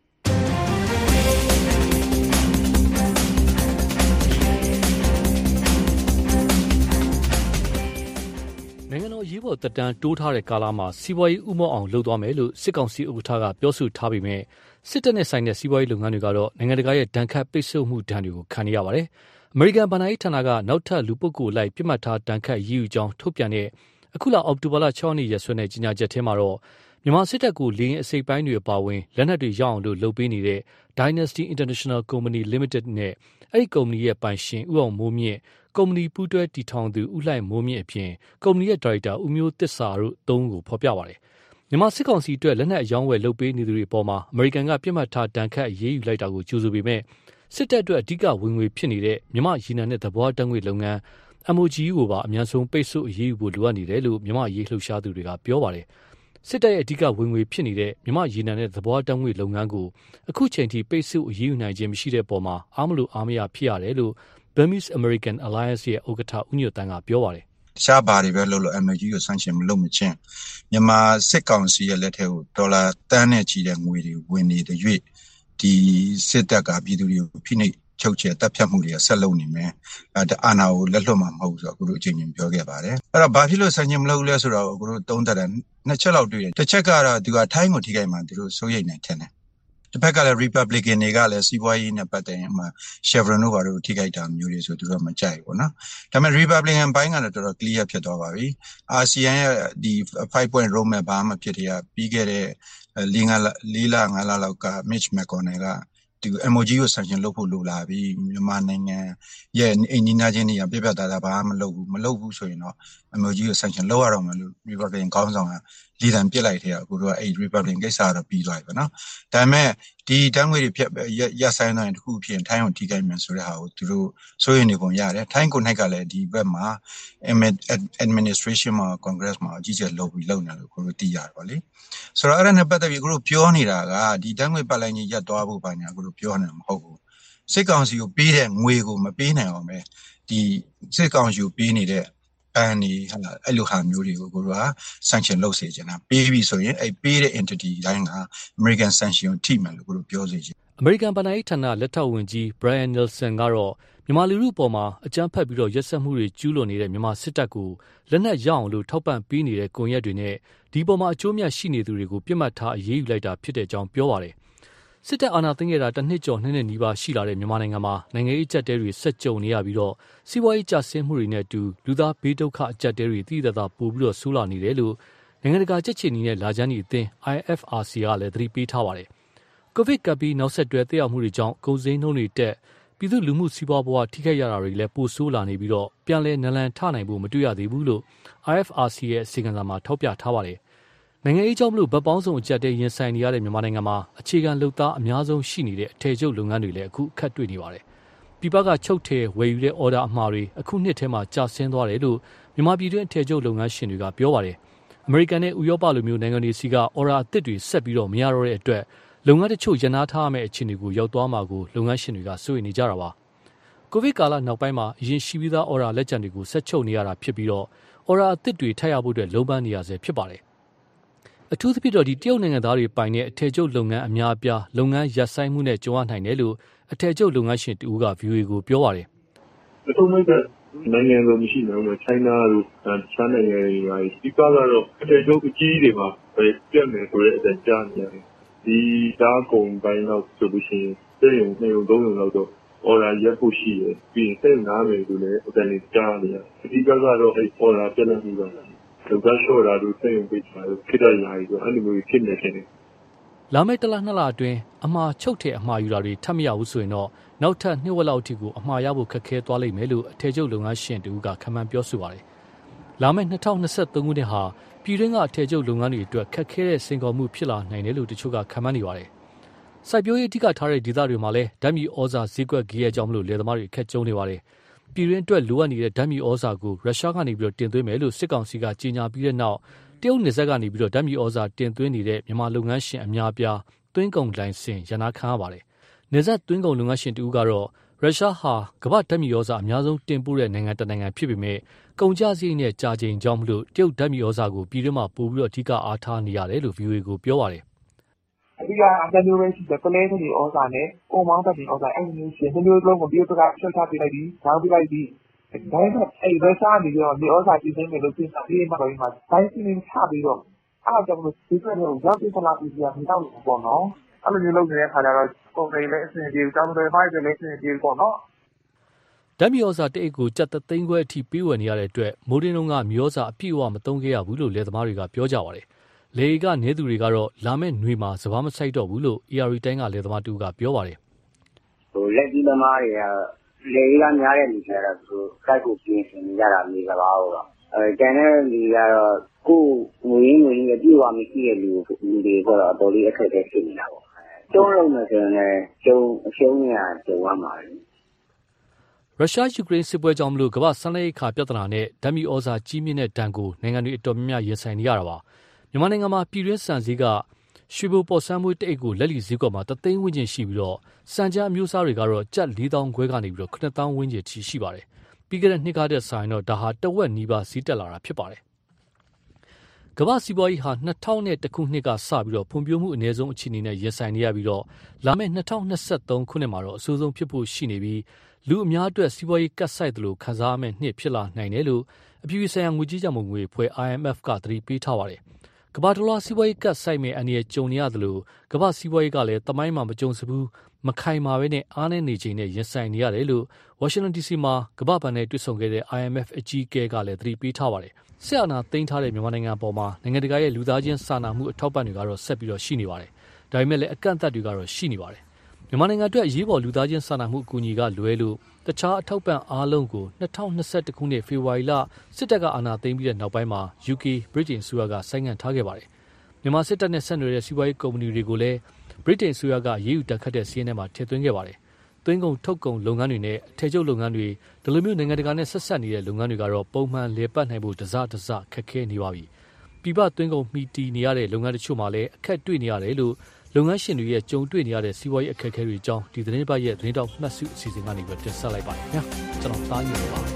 နိုင်ငံတော်ရေးပေါ်တက်တန်းတိုးထားတဲ့ကာလမှာစီးပွားရေးဥမော့အောင်လုပ်သွားမယ်လို့စစ်ကောင်စီဥက္ကဋ္ဌကပြောဆိုထားပေမဲ့စစ်တပ်နဲ့ဆိုင်တဲ့စီးပွားရေးလုပ်ငန်းတွေကတော့နိုင်ငံတကာရဲ့ဒဏ်ခတ်ပိတ်ဆို့မှုဒဏ်တွေကိုခံနေရပါတယ်။အမေရိကန်ဘဏ္ဍာရေးဌာနကနောက်ထပ်လူပုဂ္ဂိုလ်လိုက်ပြစ်မှတ်ထားဒဏ်ခတ်ရေးယူကြောင်းထုတ်ပြန်တဲ့အခုလအောက်တိုဘာလ၆ရက်နေ့ရက်စွဲနဲ့ကြေညာချက်ထဲမှာတော့မြန်မာစစ်တပ်ကိုလေရင်အစိပ်ပိုင်းတွေအပါအဝင်လက်နက်တွေရအောင်လို့လုပ်ပေးနေတဲ့ Dynasty International Company Limited နဲ့အဲ့ဒီကုမ္ပဏီရဲ့ပိုင်ရှင်ဦးအောင်မိုးမြင့်ကုမ္ပဏီပူးတွဲတည်ထောင်သူဦးလှိုင်မိုးမြင့်အပြင်ကုမ္ပဏီရဲ့ဒါရိုက်တာဦးမျိုးသစ္စာတို့သုံးကိုဖော်ပြပါတယ်။မြန်မာစစ်ကောင်စီအတွက်လက်နက်အယောင်းဝယ်လုပ်ပေးနေသူတွေအပေါ်မှာအမေရိကန်ကပြစ်မှတ်ထားဒဏ်ခတ်အရေးယူလိုက်တာကိုကြိုဆိုပေမဲ့စစ်တပ်အတွက်အဓိကဝင်ငွေဖြစ်နေတဲ့မြန်မာရေနံနဲ့သဘာဝဓာတ်ငွေလုပ်ငန်း M O G ကိုပါအများဆုံးပိတ်ဆို့အရေးယူဖို့လိုအပ်နေတယ်လို့မြန်မာရေးလှုပ်ရှားသူတွေကပြောပါတယ်။စစ်တပ်ရဲ့အဓိကဝင်ငွေဖြစ်နေတဲ့မြန်မာရေနံနဲ့သဘာဝဓာတ်ငွေလုပ်ငန်းကိုအခုချိန်ထိပိတ်ဆို့အရေးယူနိုင်ခြင်းမရှိတဲ့ပေါ်မှာအားမလို့အားမရဖြစ်ရတယ်လို့Burmese American Alliance ရဲ့ဥက္ကဋ္ဌဦးညွတ်တန်းကပြောပါတယ်။တခြားဘာတွေပဲလုပ်လို့ M O G ကိုဆန့်ကျင်မလုပ်မချင်းမြန်မာစစ်ကောင်စီရဲ့လက်ထဲကိုဒေါ်လာတန်းနဲ့ချီတဲ့ငွေတွေဝင်နေတဲ့၍ဒီစစ်တပ်ကပြည်သူတွေကိုဖိနှိပ်ချုပ်ချယ်တပ်ဖြတ်မှုတွေဆက်လုပ်နေမယ်။အဲအာဏာကိုလက်လွတ်မှာမဟုတ်ဆိုတော့အခုတို့အချိန်ချင်းပြောခဲ့ပါတယ်။အဲ့တော့ဘာဖြစ်လို့ဆန့်ကျင်မလုပ်လဲဆိုတော့အခုတို့သုံးသပ်တယ်နှစ်ချက်လောက်တွေ့တယ်။တစ်ချက်ကတော့သူကထိုင်းကိုထိခိုက်မှသူတို့စိုးရိမ်နေတယ်။တစ်ဖက်ကလည်း Republican တွေကလည်းစီးပွားရေးနဲ့ပတ်သက်ရင်မှ Chevron တို့ဘာလို့ထိခိုက်တာမျိုးတွေဆိုသူတို့မကြိုက်ဘူးနော်။ဒါပေမဲ့ Republican ဘိုင်းကတော့တော်တော် clear ဖြစ်သွားပါပြီ။ အာဆီယံရဲ့ဒီ five point roadmap ဘာမှဖြစ်တဲ့ပြီးခဲ့တဲ့၄လ၅လလောက်က Mitch McConnell ကဒီ M O G ကို sanction လုပ်ဖို့လိုလာပြီမြန်မာနိုင်ငံရဲ့အိမ်နီးနားချင်းတွေကပြပြသားသားဘာမှမလုပ်ဘူးမလုပ်ဘူးဆိုရင်တော့ M O G ကို sanction လုပ်ရတော့မယ်လို့ Republican ခေါင်းဆောင်ကလီဒန်ပြစ်လိုက်တဲ့အခုတော့အဲ့ Republican ကိစ္စကတော့ပြီးသွားပြီပေါ့နော်ဒါပေမဲ့ဒီတန်းငွေတွေဖြတ်ရက်ဆိုင်တိုင်းတစ်ခုဖြစ်ထိုင်းကိုထိခိုက်မယ်ဆိုတဲ့ဟာကိုသူတို့စိုးရိမ်နေပုံရတယ်ထိုင်းကိုနိုင်ကလည်းဒီဘက်မှာ administration မှာ Congress မှာအကြီးကျယ်လုပ်ပြီးလုပ်နေလို့ကိုတို့သိရတယ်ပေါ့လေဆိုတော့အဲ့ဒါနဲ့ပတ်သက်ပြီးကိုတို့ပြောနေတာကဒီတန်းငွေပတ်လိုက်ကြီးရပ်သွားဖို့ပါညာကိုတို့ပြောနေတာမဟုတ်ဘူးစစ်ကောင်စီကိုပေးတဲ့ငွေကိုမပေးနိုင်အောင်ပဲဒီစစ်ကောင်စီကိုပေးနေတဲ့ပန်နေဟာအဲ့လိုဟာမျိုးတွေကိုကိုတို့က sanction လုပ်စေချင်တာပေးပြီဆိုရင်အဲ့ပေးတဲ့ entity တိုင်းက American sanction ကိုထိမှန်လို့ကိုတို့ပြောစေချင်အမေရိကန်ဗဏ္ဍာရေးဌာနလက်ထောက်ဝန်ကြီး Brian Nelson ကတော့မြန်မာလူထုအပေါ်မှာအကြမ်းဖက်ပြီးတော့ရက်စက်မှုတွေကျူးလွန်နေတဲ့မြန်မာစစ်တပ်ကိုလက်နက်ရအောင်လို့ထောက်ပံ့ပေးနေတဲ့ကွန်ရက်တွေနဲ့ဒီပေါ်မှာအကျိုးမြတ်ရှိနေသူတွေကိုပြစ်မှတ်ထားအရေးယူလိုက်တာဖြစ်တဲ့အကြောင်းပြောပါတယ်စစ်တပ်အာဏာသိမ်းခဲ့တာတစ်နှစ်ကျော်နှစ်နှစ်နီးပါးရှိလာတဲ့မြန်မာနိုင်ငံမှာနိုင်ငံရေးအကျပ်တဲတွေဆက်ကြုံနေရပြီးတော့စီးပွားရေးကျဆင်းမှုတွေနဲ့အတူလူသားဘေးဒုက္ခအကျပ်တဲတွေတည်တည်သာပို့ပြီးတော့ဆိုးလာနေတယ်လို့နိုင်ငံတကာကြက်ချီနီနဲ့လာချမ်းနီအသင်း I F R C ကလည်းသတိပေးထားပါတယ်။ကိုဗစ်ကပ်ပြီးနောက်ဆက်တွဲသက်ရောက်မှုတွေကြောင့်ကုန်စည်နှုန်းတွေတက်ပြည်သူလူမှုစီးပွားဘဝထိခိုက်ရတာတွေလည်းပိုဆိုးလာနေပြီးတော့ပြန်လည်နလန်ထနိုင်ဖို့မတွေ့ရသေးဘူးလို့ I F R C ရဲ့အစီအစဉ်မှာထောက်ပြထားပါတယ်။နိုင်ငံရေးကြောင့်မလို့ဗတ်ပေါင်းစုံအကျပ်တဲရင်ဆိုင်နေရတဲ့မြန်မာနိုင်ငံမှာအခြေခံလုပ်သားအများဆုံးရှိနေတဲ့အထည်ချုပ်လုပ်ငန်းတွေလည်းအခုအခက်တွေ့နေပါတယ်။ပြည်ပကချုပ်ထည်ဝယ်ယူတဲ့အော်ဒါအမှားတွေအခုနှစ်ထဲမှာကျဆင်းသွားတယ်လို့မြန်မာပြည်တွင်းအထည်ချုပ်လုပ်ငန်းရှင်တွေကပြောပါတယ်။အမေရိကန်နဲ့ဥရောပလိုမျိုးနိုင်ငံတွေစီကအော်ဒါအသစ်တွေဆက်ပြီးတော့မရတော့တဲ့အတွက်လုပ်ငန်းတချို့ရနာထားရမယ့်အခြေအနေကိုရောက်သွားမှာကိုလုပ်ငန်းရှင်တွေကစိုးရိမ်နေကြတာပါ။ကိုဗစ်ကာလနောက်ပိုင်းမှာအရင်ရှိပြီးသားအော်ဒါလက်ကျန်တွေကိုဆက်ချုပ်နေရတာဖြစ်ပြီးတော့အော်ဒါအသစ်တွေထပ်ရဖို့အတွက်လုံးပန်းနေရဆဲဖြစ်ပါတယ်။အထူးသဖြင့်တော့ဒီတရုတ်နိုင်ငံသားတွေပိုင်တဲ့အထည်ချုပ်လုပ်ငန်းအများအပြားလုပ်ငန်းရပ်ဆိုင်းမှုနဲ့ကြုံရနိုင်တယ်လို့အထည်ချုပ်လုပ်ငန်းရှင်တူက ဗီအိုအေ ကိုပြောပါတယ်။အထူးသဖြင့်နိုင်ငံစုံမရှိဘူးနော် China တို့ချမ်းနိုင်ငံတွေပါဒီကတော့အထည်ချုပ်အကြီးတွေမှာပဲပြတ်နေဆိုတဲ့အကြမ်းနေတယ်။ဒီဒါကုန်ပိုင်းတော့ဆိုလို့ရှိရင်တရုတ်နှစ်ရုံသုံးရုံလောက်တော့ order ရက်ဖို့ရှိတယ်ပြီးရင်စိတ်နားမယ်ဆိုလည်းအတန်လေးကြားနေရတယ်။ဒီကတော့အဲ့ order ပြတ်နေပြီပါ။လူကရှော့တာတို့စိတ်ဝင်ပြီးတာတို့ဖြစ်တဲ့ຢာကြီးဆိုအဲ့လိုမျိုးဖြစ်နေတယ်။လာမယ့်တစ်လနှစ်လအတွင်းအမှားချုပ်တဲ့အမှားယူတာတွေထပ်မရဘူးဆိုရင်တော့နောက်ထပ်နှစ်ဝက်လောက်အထိကိုအမှားရဖို့ခက်ခဲသွားလိမ့်မယ်လို့အထည်ချုပ်လုပ်ငန်းရှင်တူကခန့်မှန်းပြောဆိုပါတယ်။လာမယ့်၂၀၂၃ခုနှစ်ဟာပြည်တွင်းကအထည်ချုပ်လုပ်ငန်းတွေအတွက်ခက်ခဲတဲ့စိန်ခေါ်မှုဖြစ်လာနိုင်တယ်လို့တချို့ကခန့်မှန်းနေပါတယ်။စိုက်ပျိုးရေးအဓိကထားတဲ့ဒေသတွေမှာလည်းဓာတ်မြေဩဇာဈေးကွက်ကြီးရဲ့အကြောင်းမလို့လယ်သမားတွေအခက်ကြုံနေပါတယ်။ပြည်တွင်းအတွက်လိုအပ်နေတဲ့ဓာတ်မြေဩဇာကိုရုရှားကနေပြီးတော့တင်သွင်းမယ်လို့စစ်ကောင်စီကကြေညာပြီးတဲ့နောက်တရုတ်နယ်စပ်ကနေပြီးတော့ဓာတ်မြေဩဇာတင်သွင်းနေတဲ့မြန်မာလုပ်ငန်းရှင်အများအပြားသွင်းကုန်လိုင်စင်ရနာခံရပါတယ်။နယ်စပ်သွင်းကုန်လုပ်ငန်းရှင်တူကတော့ရုရှားဟာကမ္ဘာဓာတ်မြေဩဇာအများဆုံးတင်ပို့တဲ့နိုင်ငံတစ်နိုင်ငံဖြစ်ပေမဲ့ကုန်ကျစရိတ်နဲ့ကြာချိန်ကြောင့်မလို့တရုတ်ဓာတ်မြေဩဇာကိုပြည်တွင်းမှာပို့ပြီးတော့အဓိကအားထားနေရတယ်လို့ ဗီအိုအေ ကိုပြောပါတယ်။အဓိကအတမျိုးပဲရှိတယ်ကလေးတွေဩဇာနဲ့ပုံမောင်းတဲ့ဩဇာအဲ့လိုမျိုးရှိတယ်မျိုးလုံးကိုတရုတ်ကဆက်ချပေးလိုက်ပြီးဓာတ်ပြလိုက်ပြီးဒါပေမဲ့အဲ့ရုရှားကနေပြီးတော့မြေဩဇာပြည်သိမ်းမယ်လို့ပြင်တာပြီးမှတော့ဒီမှာဒိုင်းစင်းချပြီးတော့အားကြောင့်လို့ဒီကတော့ရောက်တဲ့ဆလာပြည်ကြီးကမတော့ဘူးပေါ့နော်။အဲ့လိုမျိုးလုပ်နေတဲ့ခါကျတော့ကုန်တွေလည်းအဆင်ပြေကြောင်းတွေဖိုက်တွေလည်းအဆင်ပြေပေါ့နော်။ဓာတ်မြေဩဇာတအိတ်ကိုကျပ်သိန်းခွဲအထိပေးဝယ်နေရတဲ့အတွက်မိုးရင်းတုန်းကမြေဩဇာအပြည့်အဝမသုံးခဲ့ရဘူးလို့လယ်သမားတွေကပြောကြပါတယ်။လေကနေသူတွေကတော့လာမဲ့ຫນွေမှာစဘာမဆိုင်တော့ဘူးလို့ အေ အာရ် တိုင်းကလယ်သမားတူကပြောပါတယ်။ဟိုလက်ကြီးသမားတွေကလေကများတဲ့လူတွေကတော့သူစိုက်ကိုပြင်ဆင်ကြတာမြေစဘာဟုတ်တော့အဲတန်တဲ့လူကတော့ကိုငွေရင်းငွေရင်းအပြည့်အဝမရှိတဲ့လူလူတွေဆိုတော့အတော်လေးအခက်အခဲဖြစ်နေတာပေါ့။တုံးလုံးမယ်ဆိုရင်လည်းကျုံအရှုံးရကျုံရမှာလေ။ရုရှားယူကရိန်းစစ်ပွဲကြောင့်မလို့ကမ္ဘာဆန်လက်ရိက္ခာပြဿနာနဲ့ဓာတ်မြေဩဇာကြီးမြင့်တဲ့ဒဏ်ကိုနိုင်ငံတွေအတော်များများရင်ဆိုင်နေရတာပါ။မြန်မာနိုင်ငံမှာပြည်တွင်းစံစည်းကရွှေဘိုပေါ်ဆန်းမွေးတအိတ်ကိုလက်လီဈေးကွက်မှာတသိန်းဝန်းကျင်ရှိပြီးတော့စံကြားအမျိုးအစားတွေကတော့ကျပ်လေးသောင်းခွဲကနေပြီးတော့ခုနှစ်သောင်းဝန်းကျင်ထိရှိပါတယ်။ပြီးခဲ့တဲ့နှစ်ကတည်းကဆိုရင်တော့ဒါဟာတဝက်နီးပါးဈေးတက်လာတာဖြစ်ပါတယ်။ကမ္ဘာစီးပွားရေးဟာ၂၀၀၁ခုနှစ်ကစပြီးတော့ဖွံ့ဖြိုးမှုအနည်းဆုံးအခြေအနေနဲ့ရင်ဆိုင်နေရပြီးတော့လာမယ့်၂၀၂၃ခုနှစ်မှာတော့အဆိုးဆုံးဖြစ်ဖို့ရှိနေပြီးလူအများအတွက်စီးပွားရေးကတ်ဆိုင်တယ်လို့ခန်းစားရမယ့်နှစ်ဖြစ်လာနိုင်တယ်လို့အပြည်ပြည်ဆိုင်ရာငွေကြေးရန်ပုံငွေအဖွဲ့ အိုင် အမ် အက်ဖ် ကသတိပေးထားပါတယ်။ကမ္ဘာတလွှားစီးပွားရေးကတ်ဆိုင်မဲ့အန္တရာယ်ကြုံနေရတယ်လို့ကမ္ဘာစီးပွားရေးကလည်းတမိုင်းမှာမကြုံစဘူးမခိုင်မာပဲနဲ့အားနည်းနေချိန်နဲ့ရင်ဆိုင်နေရတယ်လို့ဝါရှင်တန်ဒီစီမှာကမ္ဘာ့ဘဏ်နဲ့တွေ့ဆုံခဲ့တဲ့ အိုင် အမ် အက်ဖ် အကြီးအကဲကလည်းသတိပေးထားပါတယ်။ဆက်အာဏာသိမ်းထားတဲ့မြန်မာနိုင်ငံပေါ်မှာနိုင်ငံတကာရဲ့လူသားချင်းစာနာမှုအထောက်ပံ့တွေကတော့ဆက်ပြီးတော့ရှိနေပါတယ်။ဒါပေမဲ့လည်းအကန့်အသတ်တွေကတော့ရှိနေပါတယ်။မြန်မာနိုင်ငံအတွက်အရေးပေါ်လူသားချင်းစာနာမှုအကူအညီကလွဲလို့တခြားအထောက်ပံ့အားလုံးကို၂၀၂၁ခုနှစ်ဖေဖော်ဝါရီလစစ်တပ်ကအာဏာသိမ်းပြီးတဲ့နောက်ပိုင်းမှာ ယူကေဗြိတိန်အစိုးရကဆိုင်းငံ့ထားခဲ့ပါတယ်။မြန်မာစစ်တပ်နဲ့ဆက်နွယ်တဲ့စီးပွားရေးကုမ္ပဏီတွေကိုလည်းဗြိတိန်အစိုးရကရေးယူတက်ခတ်တဲ့စီးရင်ထဲမှာထည့်သွင်းခဲ့ပါတယ်။သွင်းကုန်ထုတ်ကုန်လုပ်ငန်းတွေနဲ့အထည်ချုပ်လုပ်ငန်းတွေဒီလိုမျိုးနိုင်ငံတကာနဲ့ဆက်ဆက်နေတဲ့လုပ်ငန်းတွေကတော့ပုံမှန်လည်ပတ်နိုင်ဖို့တစတစခက်ခဲနေပါပြီ။ပြည်ပသွင်းကုန်မှီတီနေရတဲ့လုပ်ငန်းတချို့မှာလည်းအခက်တွေ့နေရတယ်လို့လုပ်ငန်းရှင်တွေရဲ့ကြုံတွေ့နေရတဲ့စီးပွားရေးအခက်အခဲတွေအကြောင်းဒီသတင်းပတ်ရဲ့သတင်းတောက်မှတ်စုအစီအစဉ်ကနေပြီးတင်ဆက်လိုက်ပါတယ်ခင်ဗျာကျွန်တော်သားညွှန်ပါ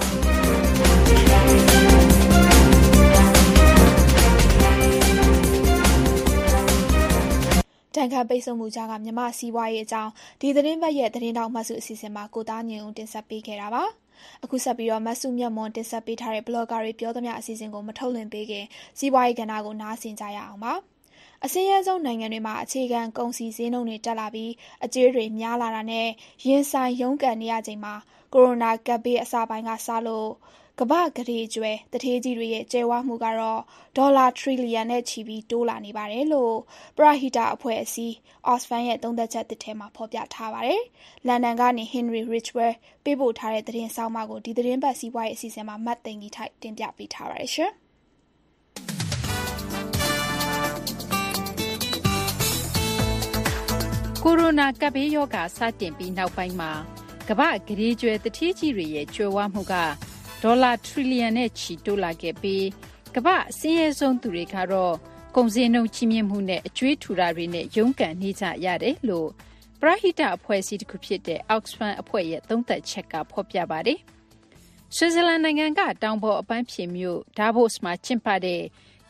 တန်ခါပိတ်ဆို့မှုကြားကမြမစီးပွားရေးအကြောင်းဒီသတင်းပတ်ရဲ့သတင်းတောက်မှတ်စုအစီအစဉ်မှာကိုသားညွှန်တင်ဆက်ပေးခဲ့တာပါအခုဆက်ပြီးတော့မဆုမြတ်မွန်တင်ဆက်ပေးထားတဲ့ blogger တွေပြောသမျှအစီအစဉ်ကိုမထုတ်လွှင့်ပေးခင်စီးပွားရေးကဏ္ဍကိုနားဆင်ကြရအောင်ပါအစင်းရဲဆုံးနိုင်ငံတွေမှာအခြေခံကုန်စည်ဈေးနှုန်းတွေတက်လာပြီးအကြေးတွေများလာတာနဲ့ရင်ဆိုင်ရုန်းကန်နေရချိန်မှာကိုရိုနာကပ်ဘေးအစပိုင်းကစလို့ကမ္ဘာ့ကလေးကျွဲတထေးကြီးတွေရဲ့ကျဲဝါမှုကတော့ဒေါ်လာထရီလီယံနဲ့ချီပြီးတိုးလာနေပါတယ်လို့ပရဟိတအဖွဲ့အစည်း Oxfam ရဲ့သုံးသပ်ချက်တစ်ထဲမှာဖော်ပြထားပါတယ်။လန်ဒန်ကနေ Henry Ridgwell ပေးပို့ထားတဲ့သတင်းဆောင်းပါးကိုဒီသတင်းပတ်စီးပွားရေးအစီအစဉ်မှာမတ်သိန်ကြီးထိုက်တင်ပြပေးထားပါတယ်ရှင်။ကိုရိုနာကပ်ဘေးရောဂါစတင်ပြီးနောက်ပိုင်းမှာကမ္ဘာ့ကလေးကျွဲတထေးကြီးတွေရဲ့ကျွဲဝါမှုကဒေါ်လာထရီလီယံနဲ့ချီတိုးလာခဲ့ပြီးကမ္ဘာအစင်းရဲဆုံးသူတွေကတော့ကုန်စည်နှုန်းချီးမြှင့်မှုနဲ့အကျွေးထူတာတွေနဲ့ရုန်းကန်နေကြရတယ်လို့ပရဟိတအဖွဲ့အစည်းတစ်ခုဖြစ်တဲ့ Oxfam အဖွဲ့ရဲ့သုံးသပ်ချက်ကဖော်ပြပါတယ်။ဆွစ်ဇာလန်နိုင်ငံကတောင်ပေါ်အပန်းဖြေမြို့ဒါဗို့စ်မှာကျင်းပတဲ့က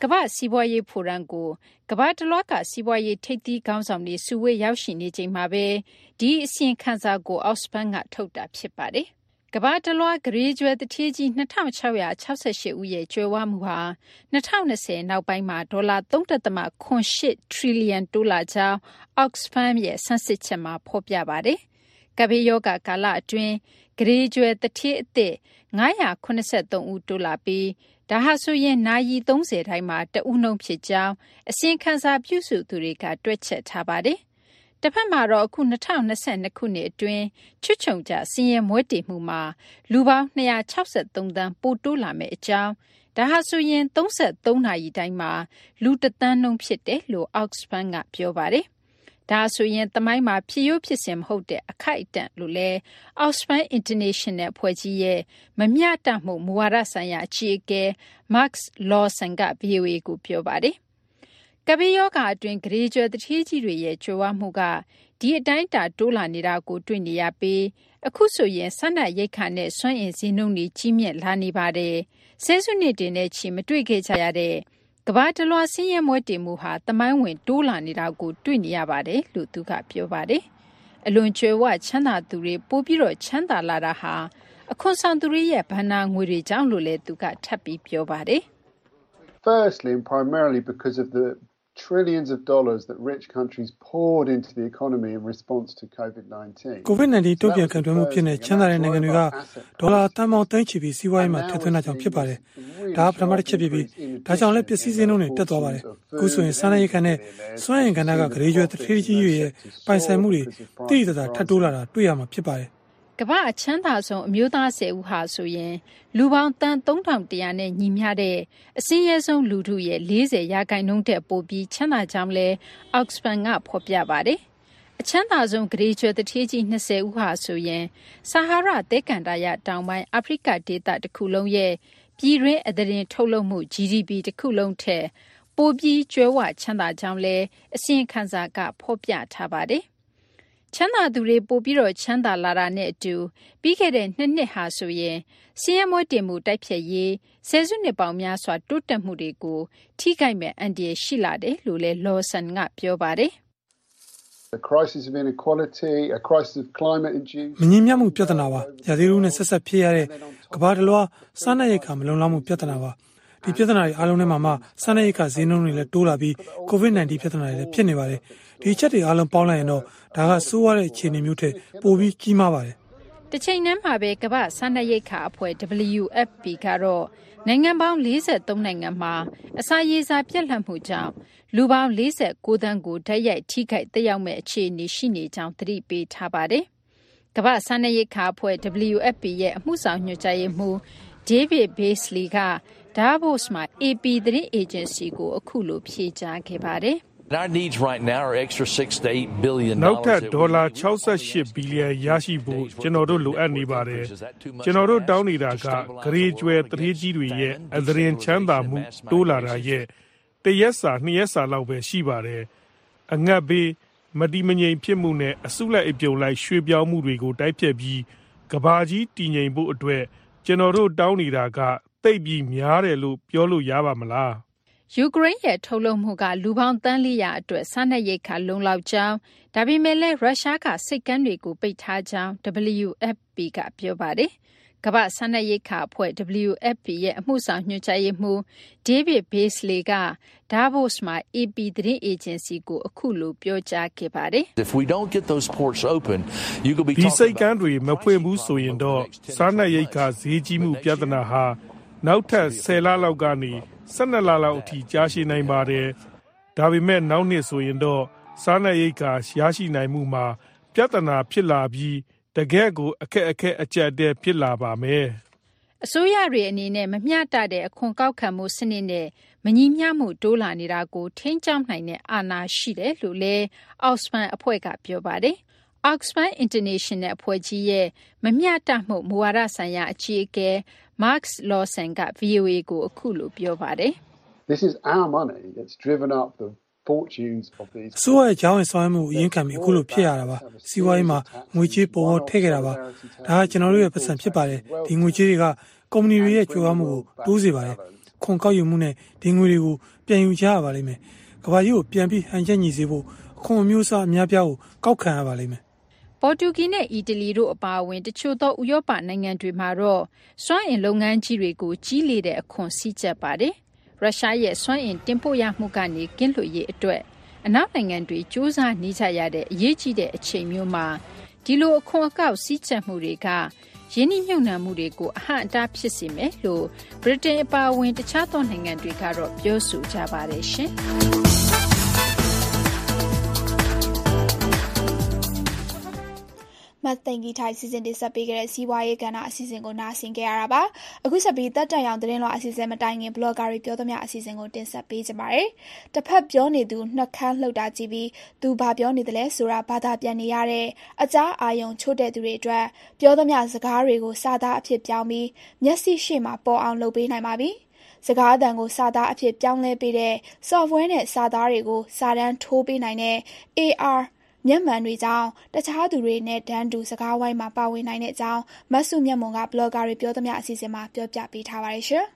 ကမ္ဘာစီးပွားရေးဖိုရမ်ကိုကမ္ဘာတလွှားကစီးပွားရေးထိပ်သီးခေါင်းဆောင်တွေစုဝေးရောက်ရှိနေချိန်မှာပဲဒီအစီရင်ခံစာကိုအောက်စဖန်ကထုတ်တာဖြစ်ပါတယ်။ကမ္ဘာတလွှားဂရေကျွဲတထေးကြီးနှစ်ထောင်ခြောက်ရာခြောက်ဆယ်ရှစ်ဦးရဲ့ကျွဲဝမှုဟာနှစ်ထောင်၂၀နောက်ပိုင်းမှာဒေါ်လာ၃.၇၈ထရီလီယံတိုးလာကြောင်းအောက်စဖန်ရဲ့ဆန်းစစ်ချက်မှာဖော်ပြပါတယ်။ကပ်ဘေးရောဂါကာလအတွင်းဂရေကျွဲတထေးအသစ်၅၇၃ဦးတိုးလာပြီးဒါဟာဆိုရင်နာရီ၃၀တိုင်းမှာတဦးနှုန်းဖြစ်ကြောင်းအစီရင်ခံစာပြုစုသူတွေကတွက်ချက်ထားပါတယ်။တစ်ဖက်မှာတော့အခု၂၀၂၂ခုနှစ်အတွင်းချွတ်ချုံကြဆင်းရဲမွဲတေမှုမှာလူပေါင်း၂၆၃သန်းပိုတိုးလာမယ့်အကြောင်းဒါဟာဆိုရင်၃၃နာရီတိုင်းမှာလူတစ်သန်းနှုန်းဖြစ်တယ်လို့အောက်စဖန်ကပြောပါတယ်။ဒါဆိုရင်သမိုင်းမှာဖြစ်ရိုးဖြစ်စဉ်မဟုတ်တဲ့အခိုက်အတန့်လို့လဲ Oxfam International ဖွဲ့ကြီးရဲ့မမျှတမှုမူဝါဒဆိုင်ရာအကြီးအကဲ Mark Lawson က ဗွီအိုအေ ကိုပြောပါတယ်။ကပ်ဘေးရောဂါအတွင်းဂရေကျွဲတထေးကြီးတွေရဲ့ကြွယ်ဝမှုကဒီအတိုင်းတာတိုးလာနေတာကိုတွေ့နေရပြီးအခုဆိုရင်ဆန္ဒရိတ်ခါနဲ့စွန့်အင်စည်းနှုန်းတွေကြီးမြင့်လာနေပါတယ်။ဆဲဆုနှစ်တင်တဲ့ချီမတွေ့ခဲ့ကြရတဲ့ကမ္ဘာတလွှာဆင်းရဲမွဲတေမှုဟာတမိုင်းဝင်တိုးလာနေတာကိုတွေ့နေရပါတယ်လို့သူကပြောပါတယ်။အလွန်ကျွယ်ဝချမ်းသာသူတွေပိုပြီးတော့ချမ်းသာလာတာဟာအခွန်ဆောင်သူတွေရဲ့ဘဏ္ဍာငွေတွေကြောင့်လို့လည်းသူကထပ်ပြီးပြောပါတယ်။ Firstly and primarily because of the trillions of dollars that rich countries poured into the economy in response to COVID nineteen. COVID nineteen တုံ့ပြန်ခံတွန်းမှုဖြစ်နေချမ်းသာတဲ့နိုင်ငံတွေကဒေါ်လာတန်ပေါင်းသိန်းချီပြီးစီးပွားရေးမှာထည့်သွင်းတာကြောင့်ဖြစ်ပါတယ်။ဒါကပထမတစ်ချက်ဖြစ်ပြီးဒါကြောင့်လည်းပစ္စည်းစင်းလုံးတွေတက်သွားပါတယ်။အခုဆိုရင်စားနပ်ရိက္ခာနဲ့စွမ်းအင်ကဏ္ဍကဂရေကျွဲတထေးကြီးရဲ့ပိုင်ဆိုင်မှုတွေတိတိကျကျထပ်တိုးလာတာတွေ့ရမှာဖြစ်ပါတယ်။ကမ္ဘာအချမ်းသာဆုံးအမျိုးသားဆယ်ဦးဟာဆိုရင်လူပေါင်းတန်သုံးထောင်တရာနဲ့ညီမျှတဲ့အစင်းရဲဆုံးလူထုရဲ့၄၀ရာခိုင်နှုန်းတဲ့ပိုပြီးချမ်းသာကြောင်းလဲအောက်စဖန်ကဖော်ပြပါတယ်။အချမ်းသာဆုံးဂရေကျွဲတထေးကြီး၂၀ဦးဟာဆိုရင်ဆာဟာရသဲကန္တာရတောင်ပိုင်းအာဖရိကဒေသတစ်ခုလုံးရဲ့ပြည်တွင်းအသားတင်ထုတ်လုပ်မှု ဂျီဒီပီ တစ်ခုလုံးထက်ပိုပြီးကျွဲဝချမ်းသာကြောင်းလဲအစီရင်ခံစာကဖော်ပြထားပါတယ်။ချမ်းသာသူတွေပိုပြီးတော့ချမ်းသာလာတာနဲ့အတူပြီးခဲ့တဲ့နှစ်နှစ်ဟာဆိုရင်ဆင်းရဲမွဲတေမှုတိုက်ဖျက်ရေးဆယ်စုနှစ်ပေါင်းများစွာတိုးတက်မှုတွေကိုထိခိုက်မဲ့အန္တရာယ်ရှိလာတယ်လို့လည်း Lawson ကပြောပါတယ်။ A crisis of inequality, a crisis of climate induced မညီမျှမှုပြဿနာပါ။ရာသီဥတုနဲ့ဆက်ဆက်ဖြစ်ရတဲ့ကမ္ဘာတလွှားစားနပ်ရိက္ခာမလုံလောက်မှုပြဿနာပါ။ဒီပြဿနာတွေအားလုံးထဲမှာမှစားနပ်ရိက္ခာဈေးနှုန်းတွေလည်းတိုးလာပြီး COVID nineteen ပြဿနာတွေလည်းဖြစ်နေပါတယ်။ဒီချက်တွေအားလုံးပေါင်းလိုက်ရင်တော့ဒါကဆိုးရတဲ့အခြေအနေမျိုးထက်ပိုပြီးကြီးမားပါတယ်။တစ်ချိန်တည်းမှာပဲကမ္ဘာစားနပ်ရိက္ခာအဖွဲ့ ဒဗလီယူ အက်ဖ် ပီ ကတော့နိုင်ငံပေါင်း၄၃နိုင်ငံမှာအစာရေစာပြတ်လတ်မှုကြောင့်လူပေါင်း၄၉သန်းကိုဓာတ်ရိုက်ထိခိုက်သက်ရောက်မဲ့အခြေအနေရှိနေကြောင်းသတိပေးထားပါတယ်။ကမ္ဘာစားနပ်ရိက္ခာအဖွဲ့ ဒဗလီယူ အက်ဖ် ပီ ရဲ့အမှုဆောင်ညွှန်ကြားရေးမှူး David Beasley က Davos မှာ အေပီ သတင်းအေဂျင်စီကိုအခုလိုဖြေကြားခဲ့ပါတယ်။ Our needs right now are extra six to eight billion dollars. နောက်ထပ်ဒေါ်လာ၆၈ဘီလီယံရရှိဖို့ကျွန်တော်တို့လိုအပ်နေပါတယ်။ကျွန်တော်တို့တောင်းနေတာကဂရေကျွဲတထေးကြီးတွေရဲ့အသရင်ချမ်းသာမှုတိုးလာတာရဲ့တရက်စာနှစ်ရက်စာလောက်ပဲရှိပါတယ်။အငတ်ဘေးမတိမငြိမ်ဖြစ်မှုနဲ့အစုလိုက်အပြုံလိုက်ရွှေ့ပြောင်းမှုတွေကိုတိုက်ဖြတ်ပြီးကဘာကြီးတည်ငြိမ်ဖို့အတွက်ကျွန်တော်တို့တောင်းနေတာကသိပ်ပြီးများတယ်လို့ပြောလို့ရပါမလား။ယူကရိန်းရဲ့ထုတ်လုပ်မှုကလူပေါင်းတန်းလေးရာအတွက်စားနပ်ရိက္ခာလုံလောက်ကြောင်းဒါပေမဲ့လည်းရုရှားကစိတ်ကမ်းတွေကိုပိတ်ထားကြောင်း ဒဗလီယူ အက်ဖ် ပီ ကပြောပါတယ်။ကမ္ဘာစားနပ်ရိက္ခာအဖွဲ့ ဒဗလီယူ အက်ဖ် ပီ ရဲ့အမှုဆောင်ညွှန်ကြားရေးမှူး David Beasley က Davos မှာ အေပီ သတင်းအေဂျင်စီကိုအခုလိုပြောကြားခဲ့ပါတယ်။ If we don't get those ports open, you could be ဒီစိတ်ကမ်းတွေမဖွင့်ဘူးဆိုရင်တော့စားနပ်ရိက္ခာဈေးကြီးမှုပြဿနာဟာနောက်ထပ်ဆယ်လလောက်ကနေ၁၂လလောက်အထိကြာရှည်နိုင်ပါတယ်။ဒါပေမဲ့နောက်နှစ်ဆိုရင်တော့စားနပ်ရိက္ခာရရှိနိုင်မှုမှာပြဿနာဖြစ်လာပြီးတကယ့်ကိုအခက်အခဲအကျပ်အတည်းဖြစ်လာပါမယ်။အစိုးရတွေအနေနဲ့မမျှတတဲ့အခွန်ကောက်ခံမှုစနစ်နဲ့မညီမျှမှုတိုးလာနေတာကိုထိန်းကျောင်းနိုင်တဲ့အာဏာရှိတယ်လို့လည်းအောက်စဖန်အဖွဲ့ကပြောပါတယ်။ Oxfam International အဖွဲ့ကြီးရဲ့မမျှတမှုမူဝါဒဆိုင်ရာအကြီးအကဲ Mark Lawson က ဗွီအိုအေ ကိုအခုလိုပြောပါတယ်။ This is our money that's driven up the fortunes of these ဆိုရကြောင်းဆောင်ရမှုအရင်ခံပြီးအခုလိုဖြစ်ရတာပါ။စီးပွားရေးမှာငွေကြေးပေါ်ထည့်ခဲ့တာပါ။ဒါကကျွန်တော်တို့ရဲ့ပတ်စံဖြစ်ပါတယ်။ဒီငွေကြေးတွေကကုမ္ပဏီတွေရဲ့ကြိုးပမ်းမှုကိုတိုးစေပါတယ်။ခုခွန်ကောက်ယူမှုနဲ့ဒီငွေတွေကိုပြန်ယူကြရပါလိမ့်မယ်ကဘာကြီးကိုပြန်ပြီးဟန်ချက်ညီစေဖို့အခွန်အမျိုးအစားအများပြားကိုကောက်ခံရပါလိမ့်မယ်ပေါ်တူဂီနဲ့အီတလီတို့အပါအဝင်တချို့သောဥရောပနိုင်ငံတွေမှာတော့စွမ်းအင်လုပ်ငန်းကြီးတွေကိုကြီးလေတဲ့အခွန်စည်းကျပ်ပါတယ်ရုရှားရဲ့စွမ်းအင်တင်ပို့ရမှုကနေကင်းလွတ်ရေးအတွက်အနောက်နိုင်ငံတွေစ조사နေကြရတဲ့အရေးကြီးတဲ့အချိန်မျိုးမှာဒီလိုအခွန်အကောက်စည်းကျပ်မှုတွေကရင်းနှီးမြှုပ်နှံမှုတွေကိုအဟန့်အတားဖြစ်စေမယ်လို့ဗြိတိန်အပါအဝင်တခြားသောနိုင်ငံတွေကတော့ပြောဆိုကြပါတယ်ရှင်မတ်သိင်္ဂီထိုင်စီစဉ်တင်ဆက်ပေးခဲ့တဲ့စီးပွားရေးကဏ္ဍအစီအစဉ်ကိုနားဆင်ကြရတာပါအခုဆက်ပြီးတက်တက်ရောင်သတင်းလွှာအစီအစဉ်မတိုင်ခင်ဘလော့ဂါတွေပြောသမျှအစီအစဉ်ကိုတင်ဆက်ပေးကြပါမယ်တစ်ဖက်ပြောနေသူနှက်ခမ်းလှုပ်တာကြည့်ပြီးသူဘာပြောနေတယ်လဲဆိုတာဘာသာပြန်နေရတဲ့အကြားအာယုံချို့တဲ့သူတွေအတွက်ပြောသမျှစကားတွေကိုစာသားအဖြစ်ပြောင်းပြီးမျက်စိရှေ့မှာပေါ်အောင်လုပ်ပေးနိုင်ပါပြီစကားအသံကိုစာသားအဖြစ်ပြောင်းလဲပေးတဲ့ software နဲ့စာသားတွေကိုစာတန်းထိုးပေးနိုင်တဲ့ A Rမျက်မှန်တွေကြောင့်တခြားသူတွေနဲ့တန်းတူစကားဝိုင်းမှာပါဝင်နိုင်တဲ့အကြောင်းမတ်စုမြတ်မွန်ကဘလော့ဂါတွေပြောသမျှအစီအစဉ်မှာပြောပြပေးထားပါတယ်ရှင်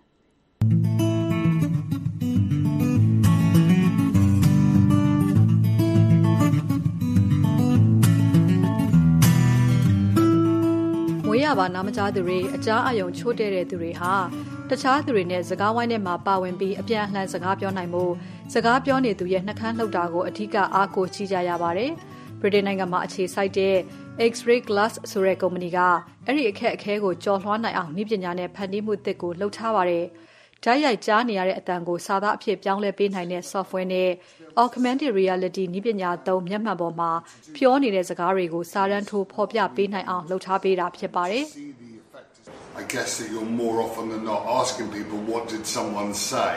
။မွေးရပါနာမကြားသူတွေအကြားအယုံချို့တဲ့တဲ့သူတွေဟာတခြားသူတွေနဲ့စကားဝိုင်းထဲမှာပါဝင်ပြီးအပြန်အလှန်စကားပြောနိုင်မှုစကားပြောနေသူရဲ့နှကန်းလှုပ်တာကိုအထူးအားကိုးကြည့်ကြရပါတယ်။ဗြိတိန်နိုင်ငံမှာအခြေစိုက်တဲ့ X-ray Glass ဆိုတဲ့ကုမ္ပဏီကအဲ့ဒီအခက်အခဲကိုကျော်လွှားနိုင်အောင်နည်းပညာနဲ့ဖန်တီးမှုသစ်ကိုလှုပ်ထားပါတယ်။ဓာတ်ရိုက်ကြားနေရတဲ့အတန်ကိုစာသားအဖြစ်ပြောင်းလဲပေးနိုင်တဲ့ software နဲ့ augmented reality နည်းပညာသုံးမျက်မှန်ပေါ်မှာပြောနေတဲ့စကားတွေကိုစာတန်းထိုးဖော်ပြပေးနိုင်အောင်လှုပ်ထားပေးတာဖြစ်ပါတယ်။ I guess that you're more often than not asking people what did someone say,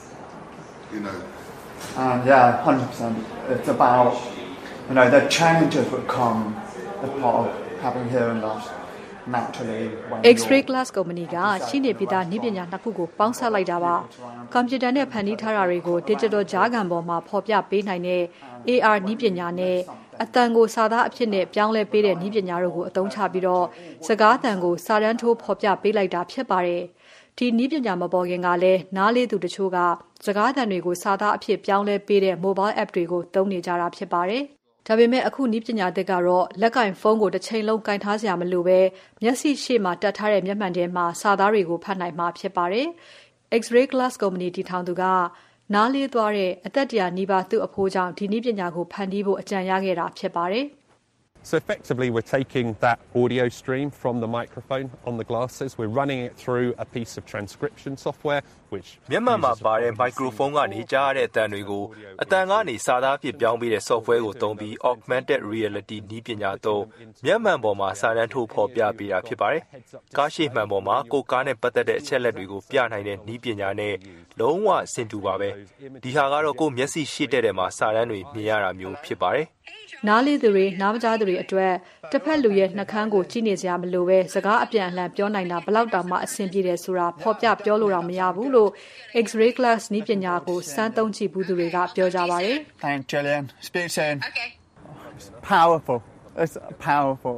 you know. Um, yeah, one hundred percent. It's about, you know, the changes that come as part of having hearing loss naturally. X-ray Glass ကုမ္ပဏီကရှိနေပြီးသားနည်းပညာနှစ်ခုကိုပေါင်းစပ်လိုက်တာပါ။ကွန်ပျူတာနဲ့ဖန်တီးထားတာတွေကို digital ကြားခံပေါ်မှာဖော်ပြပေးနိုင်တဲ့ A R နည်းပညာနဲ့အတန်ကိုစာသားအဖြစ်နဲ့ပြောင်းလဲပေးတဲ့နည်းပညာတို့ကိုအသုံးချပြီးတော့စကားတန်ကိုစာတန်းထိုးဖော်ပြပေးလိုက်တာဖြစ်ပါတယ်။ဒီနည်းပညာမပေါ်ခင်ကလည်းနားလေးသူတချို့ကစကားတန်တွေကိုစာသားအဖြစ်ပြောင်းလဲပေးတဲ့ mobile app တွေကိုသုံးနေကြတာဖြစ်ပါတယ်။ဒါပေမဲ့အခုနည်းပညာသစ်ကတော့လက်ကင်ဖုန်းကိုတစ်ချိန်လုံးကင်ထားစရာမလိုပဲမျက်စိရှေ့မှာတက်ထားတဲ့မျက်မှန်ထဲမှာစာသားတွေကိုဖတ်နိုင်မှာဖြစ်ပါတယ်။ X-ray Glass ကုမ္ပဏီတည်ထောင်သူကနားလေးသွားတဲ့အသက်တရာနီးပါးသူ့အဖိုးကြောင့်ဒီနည်းပညာကိုဖန်တီးဖို့အကြံရခဲ့တာဖြစ်ပါတယ်။ So effectively we're taking that audio stream from the microphone on the glasses, we're running it through a piece of transcription software which မျက်မှန်မှာပါတဲ့ microphone ကနေကြားရတဲ့အသံတွေကိုအသံကနေစာသားဖြစ်ပြောင်းပေးတဲ့ software ကိုသုံးပြီး augmented reality နည်းပညာသုံးမျက်မှန်ပေါ်မှာစာတန်းထိုးဖော်ပြပေးတာဖြစ်ပါတယ်။ကားရှိမှန်ပေါ်မှာကိုကားနဲ့ပတ်သက်တဲ့အချက်လက်တွေကိုပြနိုင်တဲ့နည်းပညာနဲ့လုံးဝဆင်တူပါပဲ။ဒီဟာကတော့ကိုမျက်စိရှိတဲ့ထဲမှာစာတန်းတွေမြင်ရတာမျိုးဖြစ်ပါတယ်။နားလေးသူတွေနားမကြားသူတွေအတွက်တစ်ဖက်လူရဲ့နှကန်းကိုကြည့်နေစရာမလိုပဲစကားအပြန်အလှန်ပြောနိုင်တာဘလောက်တောင်မှအဆင်ပြေတယ်ဆိုတာဖော်ပြပြောလို့တော့မရဘူးလို့ X-ray Glass နည်းပညာကိုစမ်းသုံးကြည့်ဘူးသူတွေကပြောကြပါတယ်။ Thank Gillian. Speak soon. Okay. It's powerful. It's powerful.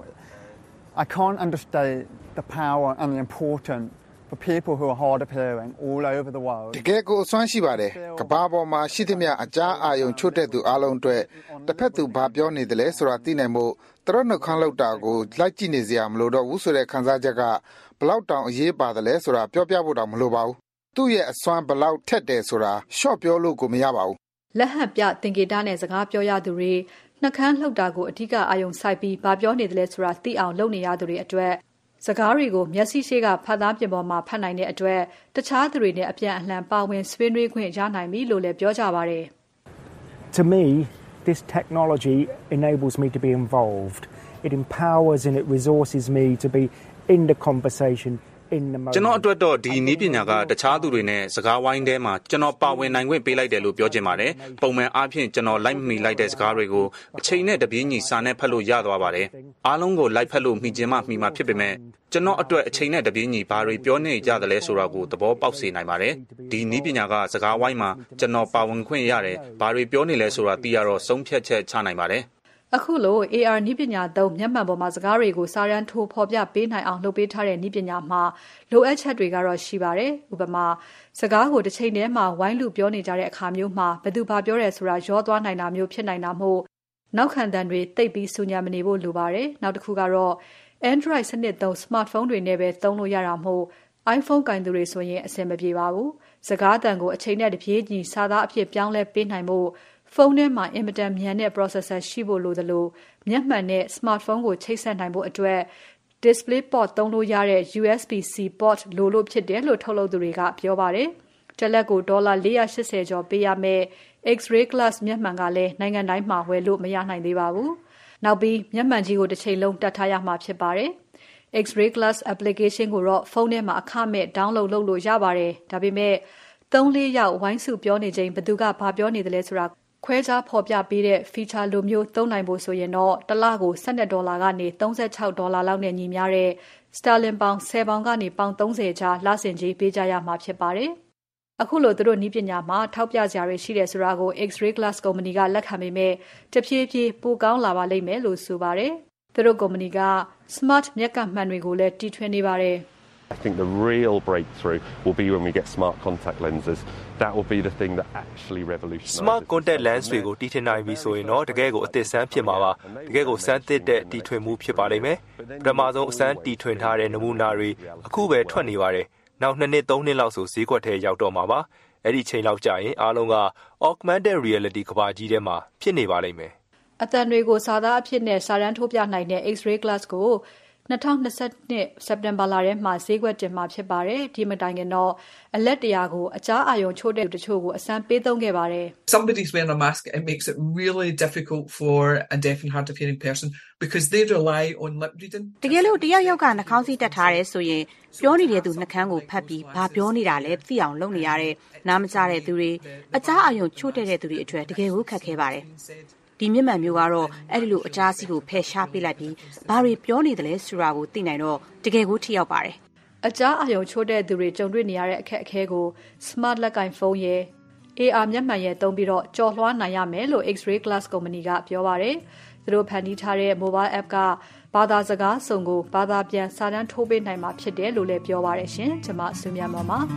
I can't understate the power and the importance for people who are hard of hearing all over the world. တကယ်ကိုအစွမ်းရှိပါတယ်။ကဘာပေါ်မှာရှိသမျှအကြားအာယုံချို့တဲ့သူအလုံးအတွက်တစ်ဖက်သူဘာပြောနေတယ်လဲဆိုတာသိနိုင်မှုတရနှုတ်ခမ်းလောက်တာကိုလိုက်ကြည့်နေစရာမလိုတော့ဘူးဆိုတဲ့ခံစားချက်ကဘလောက်တောင်အရေးပါတယ်လဲဆိုတာပြောပြဖို့တော့မလိုပါဘူး။သူ့ရဲ့အစွမ်းဘလောက်ထက်တယ်ဆိုတာရှော့ပြောလို့ကိုမရပါဘူး။လက်ဟပ်ပြသင်္ကေတနဲ့စကားပြောရသူတွေနှကန်းလှုပ်တာကိုအထူးအာယုံစိုက်ပြီးဘာပြောနေတယ်လဲဆိုတာသိအောင်လုပ်နေရသူတွေအတွက်စကားတွေကိုမျက်စိရှိကဖတ်သားပြင်ပေါ်မှာဖတ်နိုင်တဲ့အတွက်တခြားသူတွေနဲ့အပြန်အလှန်ပါဝင်ဆွေးနွေးခွင့်ရနိုင်ပြီလို့လည်းပြောကြပါတယ် To me, this technology enables me to be involved. It empowers and it resources me to be in the conversation in the moment. ကျွန်တော်အတွက်တော့ဒီနည်းပညာကတခြားသူတွေနဲ့စကားဝိုင်းထဲမှာကျွန်တော်ပါဝင်နိုင်ခွင့်ပေးလိုက်တယ်လို့ပြောချင်ပါတယ်။ပုံမှန်အားဖြင့်ကျွန်တော်လိုက်မိလိုက်တဲ့စကားတွေကိုအချိန်နဲ့တပြေးညီစာနဲ့ဖတ်လို့ရသွားပါတယ်။အားလုံးကိုလိုက်ဖတ်လို့မိခြင်းမှမိမှာဖြစ်ပေမဲ့ကျွန်တော်အတွက်အချိန်နဲ့တပြေးညီဘာတွေပြောနေကြတယ်လဲဆိုတာကိုသဘောပေါက်စေနိုင်ပါတယ်။ဒီနည်းပညာကစကားဝိုင်းမှာကျွန်တော်ပါဝင်ခွင့်ရတယ်။ဘာတွေပြောနေလဲဆိုတာသိရတော့ဆုံးဖြတ်ချက်ချနိုင်ပါတယ်။အခုလို A R နည်းပညာသုံးမျက်မှန်ပေါ်မှာစကားတွေကိုစာရန်ထိုးဖော်ပြပေးနိုင်အောင်လုပ်ပေးထားတဲ့နည်းပညာမှာလိုအပ်ချက်တွေကတော့ရှိပါတယ်။ဥပမာစကားကိုတစ်ချိန်တည်းမှာဝိုင်းလူပြောနေကြတဲ့အခါမျိုးမှာဘယ်သူဘာပြောရဲဆိုတာရောသွားနိုင်တာမျိုးဖြစ်နိုင်တာမို့နောက်ခံတန်တွေတိတ်ပြီးစူညံမနေဖို့လိုပါတယ်။နောက်တစ်ခုကတော့ Android စနစ်သုံး smartphone တွေနဲ့ပဲသုံးလို့ရတာမို့ iPhone ကင်သူတွေဆိုရင်အဆင်မပြေပါဘူး။စကားတန်ကိုအချိန်နဲ့တပြေးညီစာသားအဖြစ်ပြောင်းလဲပေးနိုင်ဖို့ဖုန်းထဲမှာအင်မတန်မြန်တဲ့ processor ရှိဖို့လိုသလိုမျက်မှန်နဲ့ smartphone ကိုချိတ်ဆက်နိုင်ဖို့အတွက် display port သုံးလို့ရတဲ့ U S B C port လိုလို့ဖြစ်တယ်လို့ထုတ်လုပ်သူတွေကပြောပါတယ်။တစ်လက်ကိုဒေါ်လာ၄၈၀ကျော်ပေးရမယ် X-ray glass မျက်မှန်ကလည်းနိုင်ငံတိုင်းမှာဝယ်လို့မရနိုင်သေးပါဘူး။နောက်ပြီးမျက်မှန်ကြီးကိုတစ်ချိန်လုံးတက်ထားရမှာဖြစ်ပါတယ်။ X-ray glass application ကိုတော့ဖုန်းထဲမှာအခမဲ့ download လုပ်လို့ရပါတယ်။ဒါပေမဲ့သုံးလေးယောက်ဝိုင်းစုပြောနေချိန်ဘယ်သူကဘာပြောနေတယ်လဲဆိုတာခွဲခြားဖော်ပြပေးတဲ့ feature လိုမျိုးသုံးနိုင်ဖို့ဆိုရင်တော့တစ်လကို၁၂ဒေါ်လာကနေ၃၆ဒေါ်လာလောက်နဲ့ညီမျှတဲ့ sterling ပေါင်၁၀ပေါင်ကနေပေါင်၃၀ကြားလစဉ်ကြီးပေးကြရမှာဖြစ်ပါတယ်။အခုလိုသူတို့နည်းပညာမှာထောက်ပြစရာတွေရှိတယ်ဆိုတာကို X-ray glass ကုမ္ပဏီကလက်ခံပေမဲ့တဖြည်းဖြည်းပိုကောင်းလာပါလိမ့်မယ်လို့ဆိုပါတယ်။သူတို့ကုမ္ပဏီက smart မျက်ကပ်မှန်တွေကိုလည်းတီထွင်နေပါတယ်။ I think the real breakthrough will be when we get smart contact lenses. That will be the thing that actually revolutionizes. Smart contact lens တွေကိုတီထွင်နိုင်ပြီဆိုရင်တော့တကယ်ကိုအသစ်ဆန်းဖြစ်မှာပါ။တကယ်ကိုစမ်းသစ်တဲ့တီထွင်မှုဖြစ်ပါလိမ့်မယ်။ပထမဆုံးအစမ်းတီထွင်ထားတဲ့နမူနာတွေအခုပဲထွက်နေပါတယ်။နောက်နှစ်နှစ်သုံးနှစ်လောက်ဆိုဈေးကွက်ထဲရောက်တော့မှာပါ။အဲ့ဒီချိန်လောက်ကြာရင်အားလုံးက augmented reality ကမ္ဘာကြီးထဲမှာဖြစ်နေပါလိမ့်မယ်။အသံတွေကိုစာသားအဖြစ်နဲ့စာရန်ထိုးပြနိုင်တဲ့ X-ray glass ကို၂၀၂၂စက်တင်ဘာလထဲမှာဈေးကွက်တင်မှာဖြစ်ပါတယ်။ဒီမတိုင်ခင်တော့အလက်တရာကိုအကြားအာရုံချို့တဲ့တချို့ကိုအစမ်းပေးသုံးခဲ့ပါတယ်။ Somebody's wearing a mask it makes it really difficult for a deaf and hard of hearing person because they rely on lip reading. တကယ်လို့တယောက်ယောက်ကနှာခေါင်းစည်းတက်ထားရဲဆိုရင်ပြောနေတဲ့သူနှာခမ်းကိုဖတ်ပြီးဘာပြောနေတာလဲသိအောင်လုပ်နေရတဲ့နားမကြားတဲ့သူတွေအကြားအာရုံချို့တဲ့တဲ့သူတွေအတွက်တကယ်ကိုခက်ခဲပါတယ်။ဒီမျက်မှန်မျိုးကတော့အဲ့ဒီလိုအကြားစီးကိုဖယ်ရှားပေးလိုက်ပြီးဘာတွေပြောနေတယ်လဲဆိုတာကိုသိနိုင်တော့တကယ်ကိုထိရောက်ပါတယ်။အကြားအာရုံချိုးတဲ့သူတွေကြုံတွေ့နေရတဲ့အခက်အခဲကို smart လက်ကင်ဖုန်းရဲ့ A R မျက်မှန်ရဲ့သုံးပြီးတော့ကြော်လွှားနိုင်ရမယ်လို့ X-ray glass ကုမ္ပဏီကပြောပါတယ်။သူတို့ဖန်တီးထားတဲ့ mobile app ကဘာသာစကားစုံကိုဘာသာပြန်စာတမ်းထိုးပေးနိုင်မှာဖြစ်တယ်လို့လည်းပြောပါတယ်ရှင်။ကျွန်မစုမြတ်မော်ပါ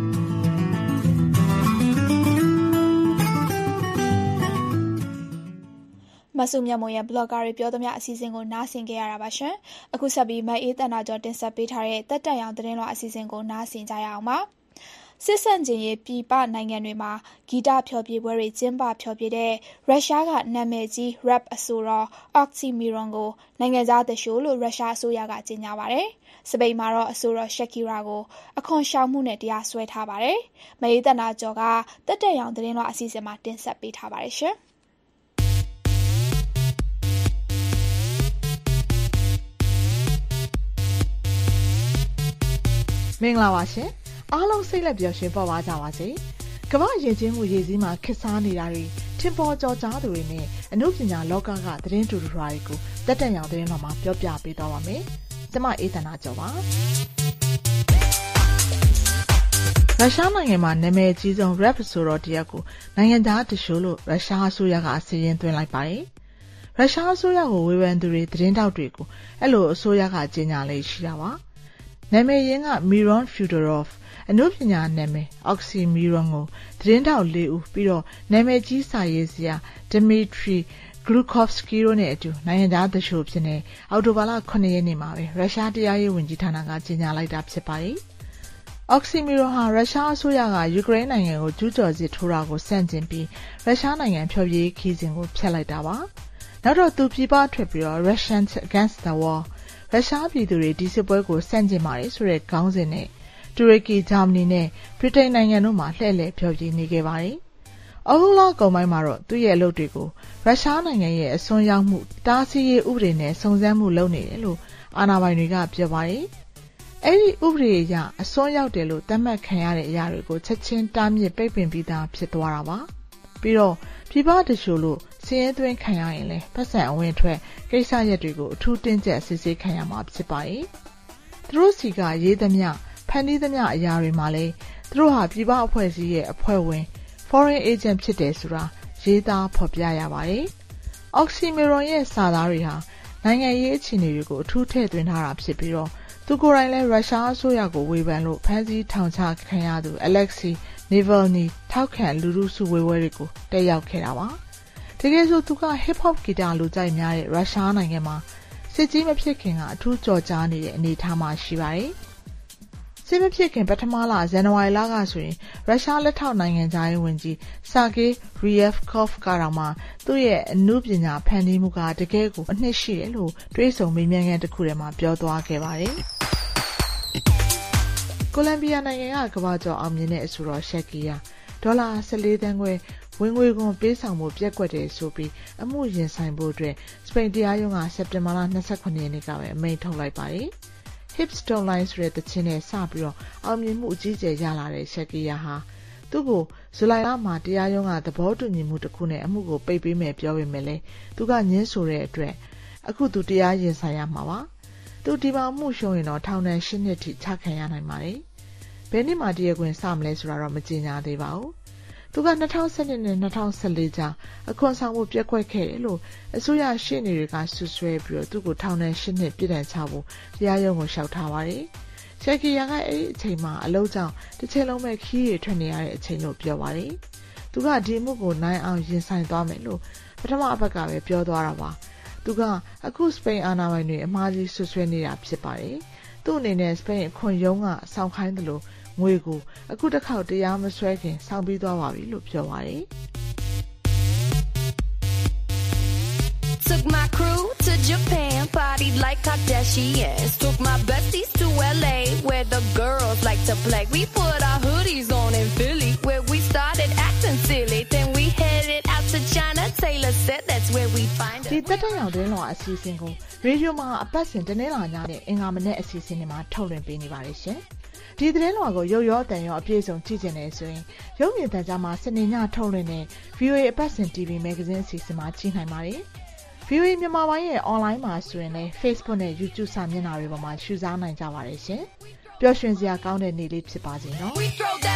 မဆုမြတ်မွန်ရဲ့ blogger တွေပြောသမျှအစီအစဉ်ကိုနားဆင်ကြရတာပါရှင်။အခုဆက်ပြီးမအေးတန်တာကျော်တင်ဆက်ပေးထားတဲ့တက်တက်ရောင်သတင်းလွှာအစီအစဉ်ကိုနားဆင်ကြရအောင်ပါ။စစ်ဆန့်ကျင်ရေးပြည်ပနိုင်ငံတွေမှာဂီတဖျော်ဖြေပွဲတွေကျင်းပဖျော်ဖြေတဲ့ရုရှားကနာမည်ကြီး rap အဆိုတော် Oxymiron ကိုနိုင်ငံခြားသရှိုးလို့ရုရှားအစိုးရကကြေညာပါတယ်။စပိန်မှာတော့အဆိုတော် Shakira ကိုအခွန်ရှောင်မှုနဲ့တရားစွဲထားပါတယ်။မအေးတန်တာကျော်ကတက်တက်ရောင်သတင်းလွှာအစီအစဉ်မှာတင်ဆက်ပေးထားပါတယ်ရှင်။မင်္ဂလာပါရှင်အားလုံးစိတ်လက်ပျော်ရွှင်ပေါ်ပါကြပါစေကမ္ဘာယဉ်ကျေးမှုရည်စည်းမှာခက်စားနေတာတွေထင်ပေါ်ကျော်ကြားသူတွေနဲ့အမှုပညာလောကကသတင်းတူတူတွေကိုတက်တက်ရောင်သတင်းတော်မှာပြောပြပေးသွားပါမယ်ကျွန်မအေးသန္တာကျော်ပါရုရှားနိုင်ငံမှာနာမည်ကြီးဆုံး rap ဆိုတော့တယောက်ကိုနိုင်ငံသားတရှိုးလို့ရုရှားအစိုးရကအစီရင်သွင်းလိုက်ပါတယ်ရုရှားအစိုးရကိုဝေဖန်သူတွေသတင်းတောက်တွေကိုအဲ့လိုအစိုးရကကြေညာလေးရှိတာပါနာမည်ရင်းက Miron Fedorov အနုပညာနာမည် Oxymiron ကိုသတင်းတောက်လေးဦးပြီးတော့နာမည်ကြီးစာရေးဆရာ Dmitry Glukovsky တို့နဲ့အတူနိုင်ငံသားသရှို့ဖြစ်နေအောက်တိုဘာလခုနှစ်ရက်နေ့မှာပဲရုရှားတရားရေးဝန်ကြီးဌာနကကြေညာလိုက်တာဖြစ်ပါတယ်။ Oxymiron ဟာရုရှားအစိုးရကယူကရိန်းနိုင်ငံကိုကျူးကျော်စစ်ထိုးတာကိုဆန့်ကျင်ပြီးရုရှားနိုင်ငံဖျော်ဖြေခီးစဉ်ကိုဖျက်လိုက်တာပါ။နောက်တော့သူပြည်ပထွက်ပြီးတော့ Russians Against the Warရုရှားပြည်သူတွေဒီစစ်ပွဲကိုဆန့်ကျင်ပါတယ်ဆိုတဲ့ခေါင်းစဉ်နဲ့တူရကီဂျာမနီနဲ့ဗြိတိန်နိုင်ငံတို့မှလှည့်လည်ဖျော်ဖြေနေခဲ့ပါတယ်။အောက်တိုဘာကုန်ပိုင်းမှာတော့သူ့ရဲ့အလုပ်တွေကိုရုရှားနိုင်ငံရဲ့အစွန်းရောက်မှုတားဆီးရေးဥပဒေနဲ့စုံစမ်းမှုလုပ်နေတယ်လို့အာဏာပိုင်တွေကပြောပါတယ်။အဲ့ဒီဥပဒေအရအစွန်းရောက်တယ်လို့သတ်မှတ်ခံရတဲ့အရာတွေကိုချက်ချင်းတားမြစ်ပိတ်ပင်ပြီးသားဖြစ်သွားတာပါ။ပြီးတော့ပြည်ပတရှို့လို့စီးရဲသွင်းခံရရင်လည်းပတ်စံအဝင်ထွက်ကိစ္စရက်တွေကိုအထူးတင်းကျပ်စစ်ဆေးခံရမှာဖြစ်ပါတယ်။သူတို့စီကရေးသမျှဖန်တီးသမျှအရာတွေမှာလည်းသူတို့ဟာပြည်ပအဖွဲ့အစည်းရဲ့အဖွဲ့ဝင် foreign agent ဖြစ်တယ်ဆိုတာရေးသားဖော်ပြရပါတယ်အောက်ဆီမီရွန်ရဲ့စာသားတွေဟာနိုင်ငံရေးအခြေအနေတွေကိုအထူးထည့်သွင်းထားတာဖြစ်ပြီးတော့သူကိုယ်တိုင်လည်းရုရှားအစိုးရကိုဝေဖန်လို့ဖမ်းဆီးထောင်ချခံရသူ Alexei Navalny ထောက်ခံလူထုစုဝေးပွဲတွေကိုတက်ရောက်ခဲ့တာပါတကယ်ဆိုသူက hip hop ဂီတလူကြိုက်များတဲ့ရုရှားနိုင်ငံမှာစစ်ကြီးမဖြစ်ခင်ကအထူးကြော်ကြားနေတဲ့အနေအထားမှာရှိပါတယ်စစ်မဖြစ်ခင်ပထမလဇန်နဝါရီလကဆိုရင်ရုရှားလက်ထောက်နိုင်ငံသားရေးဝန်ကြီး Sergei Ryevkov ကတော့မှသူ့ရဲ့အမှုပညာဖန်တီးမှုကတကယ်ကိုအနှစ်ရှိတယ်လို့တွေးဆုံမေးမြန်းခန်းတစ်ခုထဲမှာပြောသွားခဲ့ပါတယ်။ကိုလံဘီယာနိုင်ငံကကမ္ဘာကျော်အောင်မြင်တဲ့အဆိုတော်ရှက်ဂီယာဒေါ်လာ၁၄သန်းခွဲဝင်ငွေခွန်ပေးဆောင်မှုပြက်ကွက်တယ်ဆိုပြီးအမှုရင်ဆိုင်ဖို့အတွက်စပိန်တရားရုံးကစက်တင်ဘာလ၂၇ရက်နေ့ကပဲအမိန့်ထုတ်လိုက်ပါတယ်။ Hips Don't Lie ဆိုတဲ့တခြင်းနဲ့စပြီးတော့အောင်မြင်မှုအကြီးကျယ်ရလာတဲ့ရှက်ကီယာဟာသူ့ကိုဇူလိုင်လမှာတရားရုံးကသဘောတူညီမှုတစ်ခုနဲ့အမှုကိုပိတ်ပေးမယ်ပြောပေမဲ့လည်းသူကညှင်းဆိုတဲ့အတွက်အခုသူတရားရင်ဆိုင်ရမှာပါသူဒီမှာမှုရှုံးရင်တော့ထောင်ဒဏ်၈နှစ်ထိချခံရနိုင်ပါတယ်ဘယ်နှစ်မှတရားခွင်စမလဲဆိုတာတော့မကြေညာသေးပါဘူးသူက၂၀၁၂နဲ့၂၀၁၄ကြားအခွန်ဆောင်မှုပြက်ကွက်ခဲ့တယ်လို့အစိုးရရှေ့နေတွေကဆွဆွဲပြီးတော့သူ့ကိုထောင်ဒဏ်၈နှစ်ပြစ်ဒဏ်ချဖို့တရားရုံးကိုလျှောက်ထားပါတယ်။ရှက်ကီယာကအဲ့ဒီအချိန်မှာအလုပ်ကြောင့်တစ်ချိန်လုံးပဲခီးရထွက်နေရတဲ့အချိန်လို့ပြောပါတယ်။သူကဒီမှုကိုနိုင်အောင်ရင်ဆိုင်သွားမယ်လို့ပထမအပတ်ကပဲပြောသွားတာပါ။သူကအခုစပိန်အာဏာပိုင်တွေအမှားကြီးဆွဆွဲနေတာဖြစ်ပါတယ်။သူ့အနေနဲ့စပိန်အခွန်ရုံးကစောင့်ခိုင်းတယ်လို့ငွေကိုအခုတစ်ခေါက်တရားမဆွဲခင်စောင့်ပြီးသွားပါပြီလို့ပြောပါတယ် Took my crew to Japan, partied like Kardashians. Took my besties to L A, where the girls like to play. We put our hoodies on in Philly, where we started acting silly. Then we headed out to China. Taylor said that's where we find it. ဒီတက်တဲ့ရောက်တဲ့လောအစီအစဉ်ကိုရေဒီယိုမှာအပတ်စဉ်တနေ့လာညနဲ့အင်္ဂါမနေ့အစီအစဉ်တွေမှာထုတ်လွှင့်ပေးနေပါတယ်ရှင်။ဒီသတင်းလွှာကိုရုပ်ရောတန်ရောအပြည့်စုံကြည့်ချင်တယ်ဆိုရင်ရုပ်မြင်သံကြားမှာစနေညထုတ်လွှင့်တဲ့ ဗီအိုအေ အပတ်စဉ် တီဗီ Magazine အစီအစဉ်မှာကြည့်နိုင်ပါတယ်။ ဗီအိုအေ မြန်မာပိုင်းရဲ့ online မှာဆိုရင်လည်း Facebook နဲ့ YouTube စာမျက်နှာတွေပေါ်မှာရှုစားနိုင်ကြပါတယ်ရှင်။ပျော်ရွှင်စရာကောင်းတဲ့နေ့လေးဖြစ်ပါစေနော်။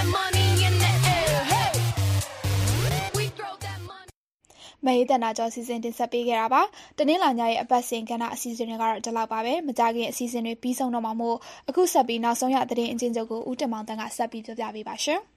မအေးတနာကျော်စီစဉ်တင်ဆက်ပေးခဲ့တာပါတနင်္လာညရဲ့အပတ်စဉ်ကဏ္ဍအစီအစဉ်တွေကတော့ဒီလောက်ပါပဲမကြခင်အစီအစဉ်တွေပြီးဆုံးတော့မှာမို့အခုဆက်ပြီးနောက်ဆုံးရသတင်းအချင်းချုပ်ကိုဦးတင်မောင်တန်းကဆက်ပြီးပြောပြပေးပါရှင်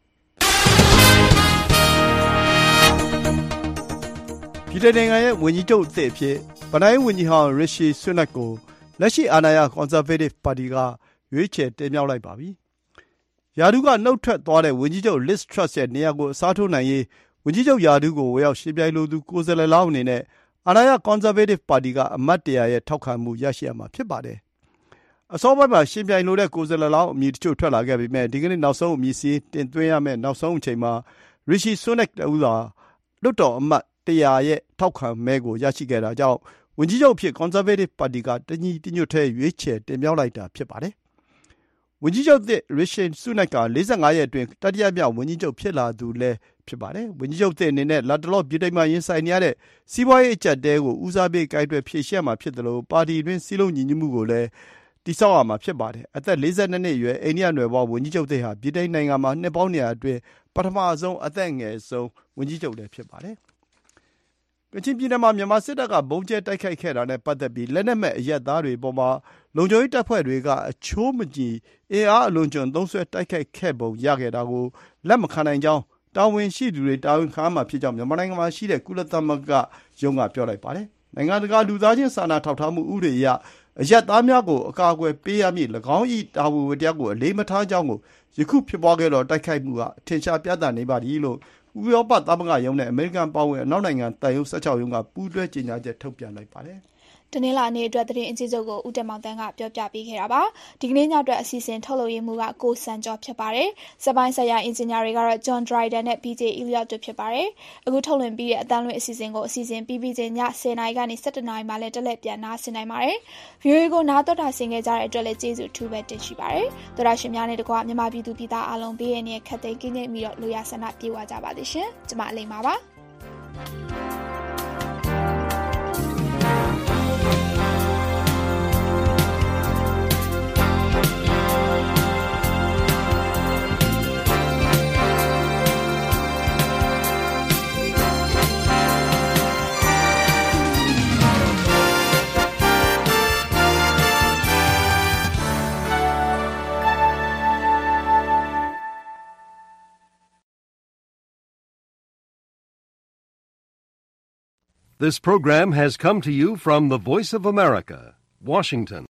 ပြည်ထောင်နိုင်ငံရဲ့ဝန်ကြီးချုပ်အသစ်အဖြစ်ဗနိုင်းဝန်ကြီးဟောင်းရရှိဆွနက်ကိုလက်ရှိအာဏာရ Conservative Party ကရွေးချယ်တင်မြှောက်လိုက်ပါပြီယာဒူးကနှုတ်ထွက်သွားတဲ့ဝန်ကြီးချုပ် Liz Truss ရဲ့နေရာကိုအစားထိုးနိုင်ရေးဝန်ကြီးချုပ်ယာဒူးကိုဝေရောက်ရှင်းပြလိုသူကိုယ်စားလှယ်လောင်းအနေနဲ့အာဏာရ Conservative Party ကအမတ်တရာရဲ့ထောက်ခံမှုရရှိရမှာဖြစ်ပါတယ်။အစောပိုင်းမှာရှင်းပြလိုတဲ့ကိုယ်စားလှယ်လောင်းအမည်တချို့ထွက်လာခဲ့ပေမဲ့ဒီကနေ့နောက်ဆုံးအမည်စီတင်သွင်းရမယ့်နောက်ဆုံးအချိန်မှာရီရှီဆွနက်တူသာလွတ်တော်အမတ်တရာရဲ့ထောက်ခံမဲကိုရရှိခဲ့တာကြောင့်ဝန်ကြီးချုပ်ဖြစ် Conservative Party ကတညီတညွတ်ထဲရွေးချယ်တင်မြှောက်လိုက်တာဖြစ်ပါတယ်။ဝန်ကြီးချုပ်သစ်ရီရှီဆွနက်က၄၅ရက်အတွင်းတတိယမြောက်ဝန်ကြီးချုပ်ဖြစ်လာသူလည်းဖြစ်ပါတယ်။ဝန်ကြီးချုပ်သစ်အနေနဲ့လက်တလောပြည်တိုင်မှာရင်ဆိုင်နေရတဲ့စီးပွားရေးအကျပ်တဲကိုဦးစားပေးကိုင်တွယ်ဖြေရှင်းမှာဖြစ်တယ်လို့ပါတီတွင်းစည်းလုံးညီညွတ်မှုကိုလည်းတိစောက်ရမှာဖြစ်ပါတယ်။အသက်၄၂နှစ်အရွယ်အိန္ဒိယနွယ်ဖွားဝန်ကြီးချုပ်သစ်ဟာပြည်တိုင်နိုင်ငံမှာနှစ်ပေါင်း၂၀၀အတွင်းပထမဆုံးအသက်ငယ်ဆုံးဝန်ကြီးချုပ်လည်းဖြစ်ပါတယ်။ကချင်ပြည်နယ်မှာမြန်မာစစ်တပ်ကဘုံကျဲတိုက်ခိုက်ခဲ့တာနဲ့ပတ်သက်ပြီးလက်နက်မဲ့အရက်သားတွေပေါ်မှာလုံခြုံရေးတပ်ဖွဲ့တွေကအချိုးမကြည်အင်အားအလွန်ကျွံသုံးဆွဲတိုက်ခိုက်ခဲ့ပုံရခဲ့တာကိုလက်မခံနိုင်ကြောင်းတာဝန်ရှိသူတွေတာဝန်ခံမှာဖြစ်ကြောင်းမြန်မာနိုင်ငံမှာရှိတဲ့ကုလသမဂ္ဂရုံးကပြောလိုက်ပါတယ်။နိုင်ငံတကာလူသားချင်းစာနာထောက်ထားမှုဥပဒေအရအရက်သားများကိုအကာအကွယ်ပေးရမည့်၎င်း၏တာဝန်ဝတ္တရားကိုအလေးမထားကြောင်းကိုယခုဖြစ်ပွားခဲ့သောတိုက်ခိုက်မှုကအထင်ရှားပြသနေပါသည်လို့ဥရောပသမဂ္ဂရုံးနဲ့အမေရိကန်ပါဝင်အနောက်နိုင်ငံတန်ရုံး၁၆ရုံးကပူးတွဲကြေညာချက်ထုတ်ပြန်လိုက်ပါတယ်။တနင်္လာနေ့အတွက်သတင်းအကျဉ်းချုပ်ကိုဦးတင်မောင်တန်းကပြောပြပေးခဲ့တာပါဒီကနေ့ညအတွက်အစီအစဉ်ထုတ်လုပ်ရမှုကကိုစံကျော်ဖြစ်ပါတယ်စပိုင်းဆိုင်ရာအင်ဂျင်နီယာတွေကတော့ John Dryden နဲ့ B J Elliot တို့ဖြစ်ပါတယ်အခုထုတ်လွှင့်ပြီးတဲ့အတန်းလွှင့်အစီအစဉ်ကိုအစီအစဉ်ပြီးပြီးချင်းည၁၀နာရီကနေ၁၇နာရီမှလည်းတက်လက်ပြန်နားဆင်နိုင်ပါတယ် ဗီအိုအေ ကိုနားတော်တာဆင်ခဲ့ကြတဲ့အတွက်လည်းကျေးဇူးအထူးပဲတင်ရှိပါတယ်သောတာရှင်များနဲ့တကွမြန်မာပြည်သူပြည်သားအားလုံးဘေးရန်ရဲ့ခက်သိမ်းကင်းကျင်းပြီးတော့လူရဆန္ဒပြေဝကြပါလိမ့်ရှင်ကျွန်မအလိမ္မာပါ This program has come to you from the Voice of America, Washington.